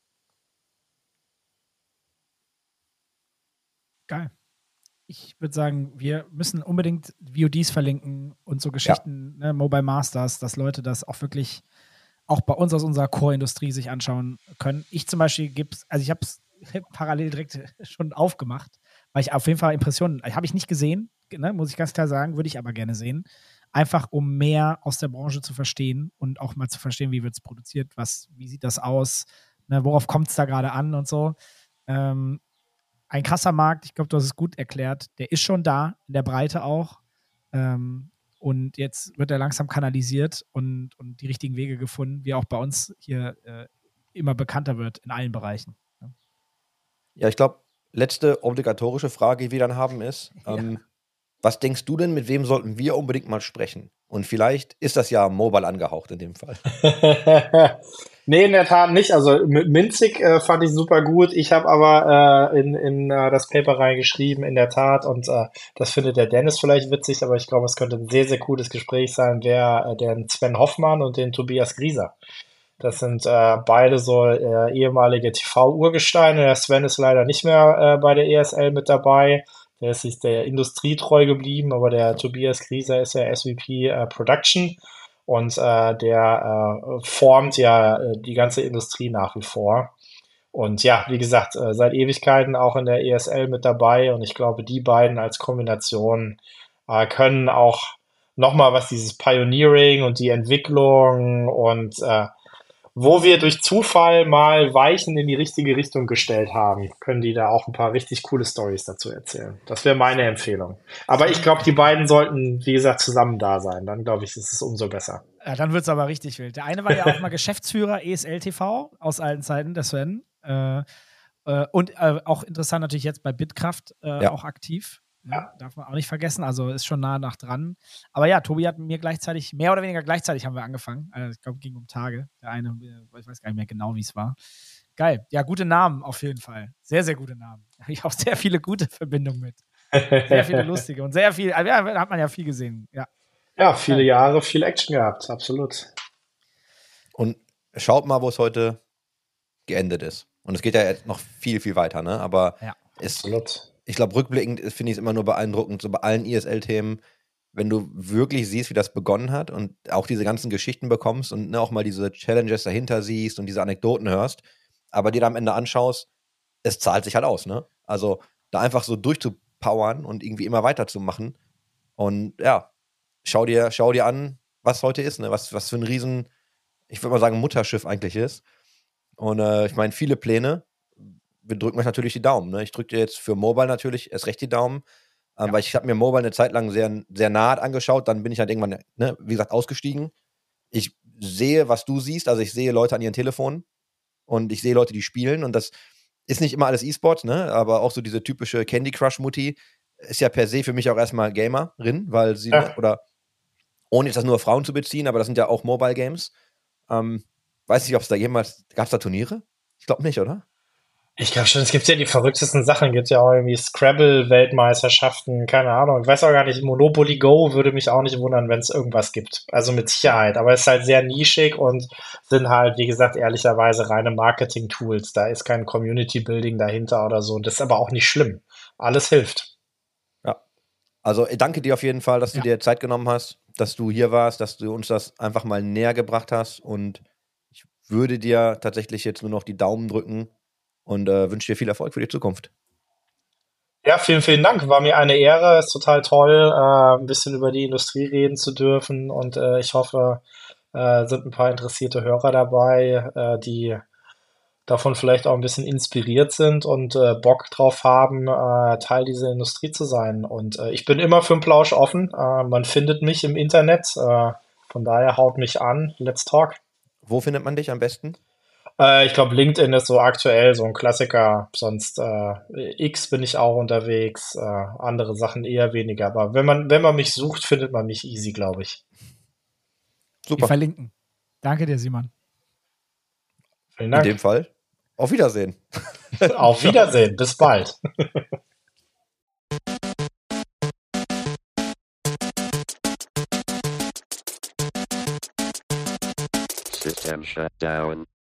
Geil. Ich würde sagen, wir müssen unbedingt V O Ds verlinken und so Geschichten, ja. ne, Mobile Masters, dass Leute das auch wirklich auch bei uns aus unserer Core-Industrie sich anschauen können. Ich zum Beispiel gibt's, also ich habe es parallel direkt schon aufgemacht, weil ich auf jeden Fall Impressionen, habe ich nicht gesehen, ne, muss ich ganz klar sagen, würde ich aber gerne sehen. Einfach um mehr aus der Branche zu verstehen und auch mal zu verstehen, wie wird es produziert, was, wie sieht das aus, ne, worauf kommt es da gerade an und so. Ähm, ein krasser Markt, ich glaube, du hast es gut erklärt, der ist schon da, in der Breite auch. Ähm, und jetzt wird er langsam kanalisiert und, und die richtigen Wege gefunden, wie auch bei uns hier äh, immer bekannter wird in allen Bereichen. Ne? Ja, ich glaube, letzte obligatorische Frage, die wir dann haben, ist, ja. ähm, was denkst du denn, mit wem sollten wir unbedingt mal sprechen? Und vielleicht ist das ja mobile angehaucht in dem Fall. Nee, in der Tat nicht. Also mit Minzig äh, fand ich super gut. Ich habe aber äh, in, in uh, das Paper reingeschrieben, in der Tat. Und äh, das findet der Dennis vielleicht witzig, aber ich glaube, es könnte ein sehr, sehr cooles Gespräch sein, der, äh, der Sven Hoffmann und den Tobias Grieser. Das sind äh, beide so äh, ehemalige T V-Urgesteine. Der Sven ist leider nicht mehr äh, bei der E S L mit dabei. Der ist sich der Industrie treu geblieben, aber der Tobias Grieser ist ja S V P äh, Production. und äh, der äh, formt ja äh, die ganze Industrie nach wie vor. Und ja, wie gesagt, äh, seit Ewigkeiten auch in der E S L mit dabei und ich glaube, die beiden als Kombination äh, können auch nochmal, was dieses Pioneering und die Entwicklung und äh, wo wir durch Zufall mal Weichen in die richtige Richtung gestellt haben, können die da auch ein paar richtig coole Stories dazu erzählen. Das wäre meine Empfehlung. Aber ich glaube, die beiden sollten, wie gesagt, zusammen da sein. Dann glaube ich, ist es umso besser. Ja, dann wird es aber richtig wild. Der eine war ja auch mal Geschäftsführer E S L T V aus alten Zeiten, der Sven. Äh, äh, und äh, auch interessant natürlich jetzt bei Bitkraft äh, Ja. auch aktiv. Ja, darf man auch nicht vergessen, also ist schon nah nach dran. Aber ja, Tobi hat mit mir gleichzeitig, mehr oder weniger gleichzeitig haben wir angefangen. Also ich glaube, es ging um Tage. Der eine, äh, ich weiß gar nicht mehr genau, wie es war. Geil. Ja, gute Namen auf jeden Fall. Sehr, sehr gute Namen. Da habe ich auch sehr viele gute Verbindungen mit. Sehr viele lustige und sehr viel, ja, da hat man ja viel gesehen. Ja, Ja, viele Jahre, viel Action gehabt, absolut. Und schaut mal, wo es heute geendet ist. Und es geht ja jetzt noch viel, viel weiter, ne? Aber Ja. es, Absolut. ich glaube, rückblickend finde ich es immer nur beeindruckend, so bei allen I S L-Themen, wenn du wirklich siehst, wie das begonnen hat und auch diese ganzen Geschichten bekommst und ne, auch mal diese Challenges dahinter siehst und diese Anekdoten hörst, aber dir da am Ende anschaust, es zahlt sich halt aus, ne? Also da einfach so durchzupowern und irgendwie immer weiterzumachen. Und ja, schau dir, schau dir an, was heute ist, ne? Was, was für ein riesen, ich würde mal sagen, Mutterschiff eigentlich ist. Und äh, ich meine, viele Pläne. Wir drücken euch natürlich die Daumen. Ne? Ich drücke dir jetzt für Mobile natürlich erst recht die Daumen, ähm, Ja. weil ich habe mir Mobile eine Zeit lang sehr, sehr nah angeschaut. Dann bin ich halt irgendwann, ne, wie gesagt, ausgestiegen. Ich sehe, was du siehst. Also ich sehe Leute an ihren Telefonen und ich sehe Leute, die spielen. Und das ist nicht immer alles E-Sport, ne? Aber auch so diese typische Candy Crush-Mutti ist ja per se für mich auch erstmal Gamerin, weil sie, Ja. ne, oder ohne jetzt das nur auf Frauen zu beziehen, aber das sind ja auch Mobile Games. Ähm, weiß nicht, ob es da jemals, gab es da Turniere? Ich glaube nicht, oder? Ich glaube schon, es gibt ja die verrücktesten Sachen. Es gibt ja auch irgendwie Scrabble-Weltmeisterschaften, keine Ahnung. Ich weiß auch gar nicht, Monopoly Go würde mich auch nicht wundern, wenn es irgendwas gibt. Also mit Sicherheit. Aber es ist halt sehr nischig und sind halt, wie gesagt, ehrlicherweise reine Marketing-Tools. Da ist kein Community-Building dahinter oder so. Und das ist aber auch nicht schlimm. Alles hilft. Ja. Also ich danke dir auf jeden Fall, dass du Ja. dir Zeit genommen hast, dass du hier warst, dass du uns das einfach mal näher gebracht hast. Und ich würde dir tatsächlich jetzt nur noch die Daumen drücken und äh, wünsche dir viel Erfolg für die Zukunft. Ja, vielen, vielen Dank. War mir eine Ehre. Ist total toll, äh, ein bisschen über die Industrie reden zu dürfen. Und äh, ich hoffe, äh, sind ein paar interessierte Hörer dabei, äh, die davon vielleicht auch ein bisschen inspiriert sind und äh, Bock drauf haben, äh, Teil dieser Industrie zu sein. Und äh, ich bin immer für einen Plausch offen. Äh, man findet mich im Internet. Äh, von daher haut mich an. Let's talk. Wo findet man dich am besten? Äh, ich glaube, LinkedIn ist so aktuell so ein Klassiker. Sonst äh, X bin ich auch unterwegs. Äh, andere Sachen eher weniger. Aber wenn man, wenn man mich sucht, findet man mich easy, glaube ich. Wir Super. verlinken. Danke dir, Simon. Vielen In dem Dank. Fall. Auf Wiedersehen. Auf Wiedersehen. Bis bald. System shut down.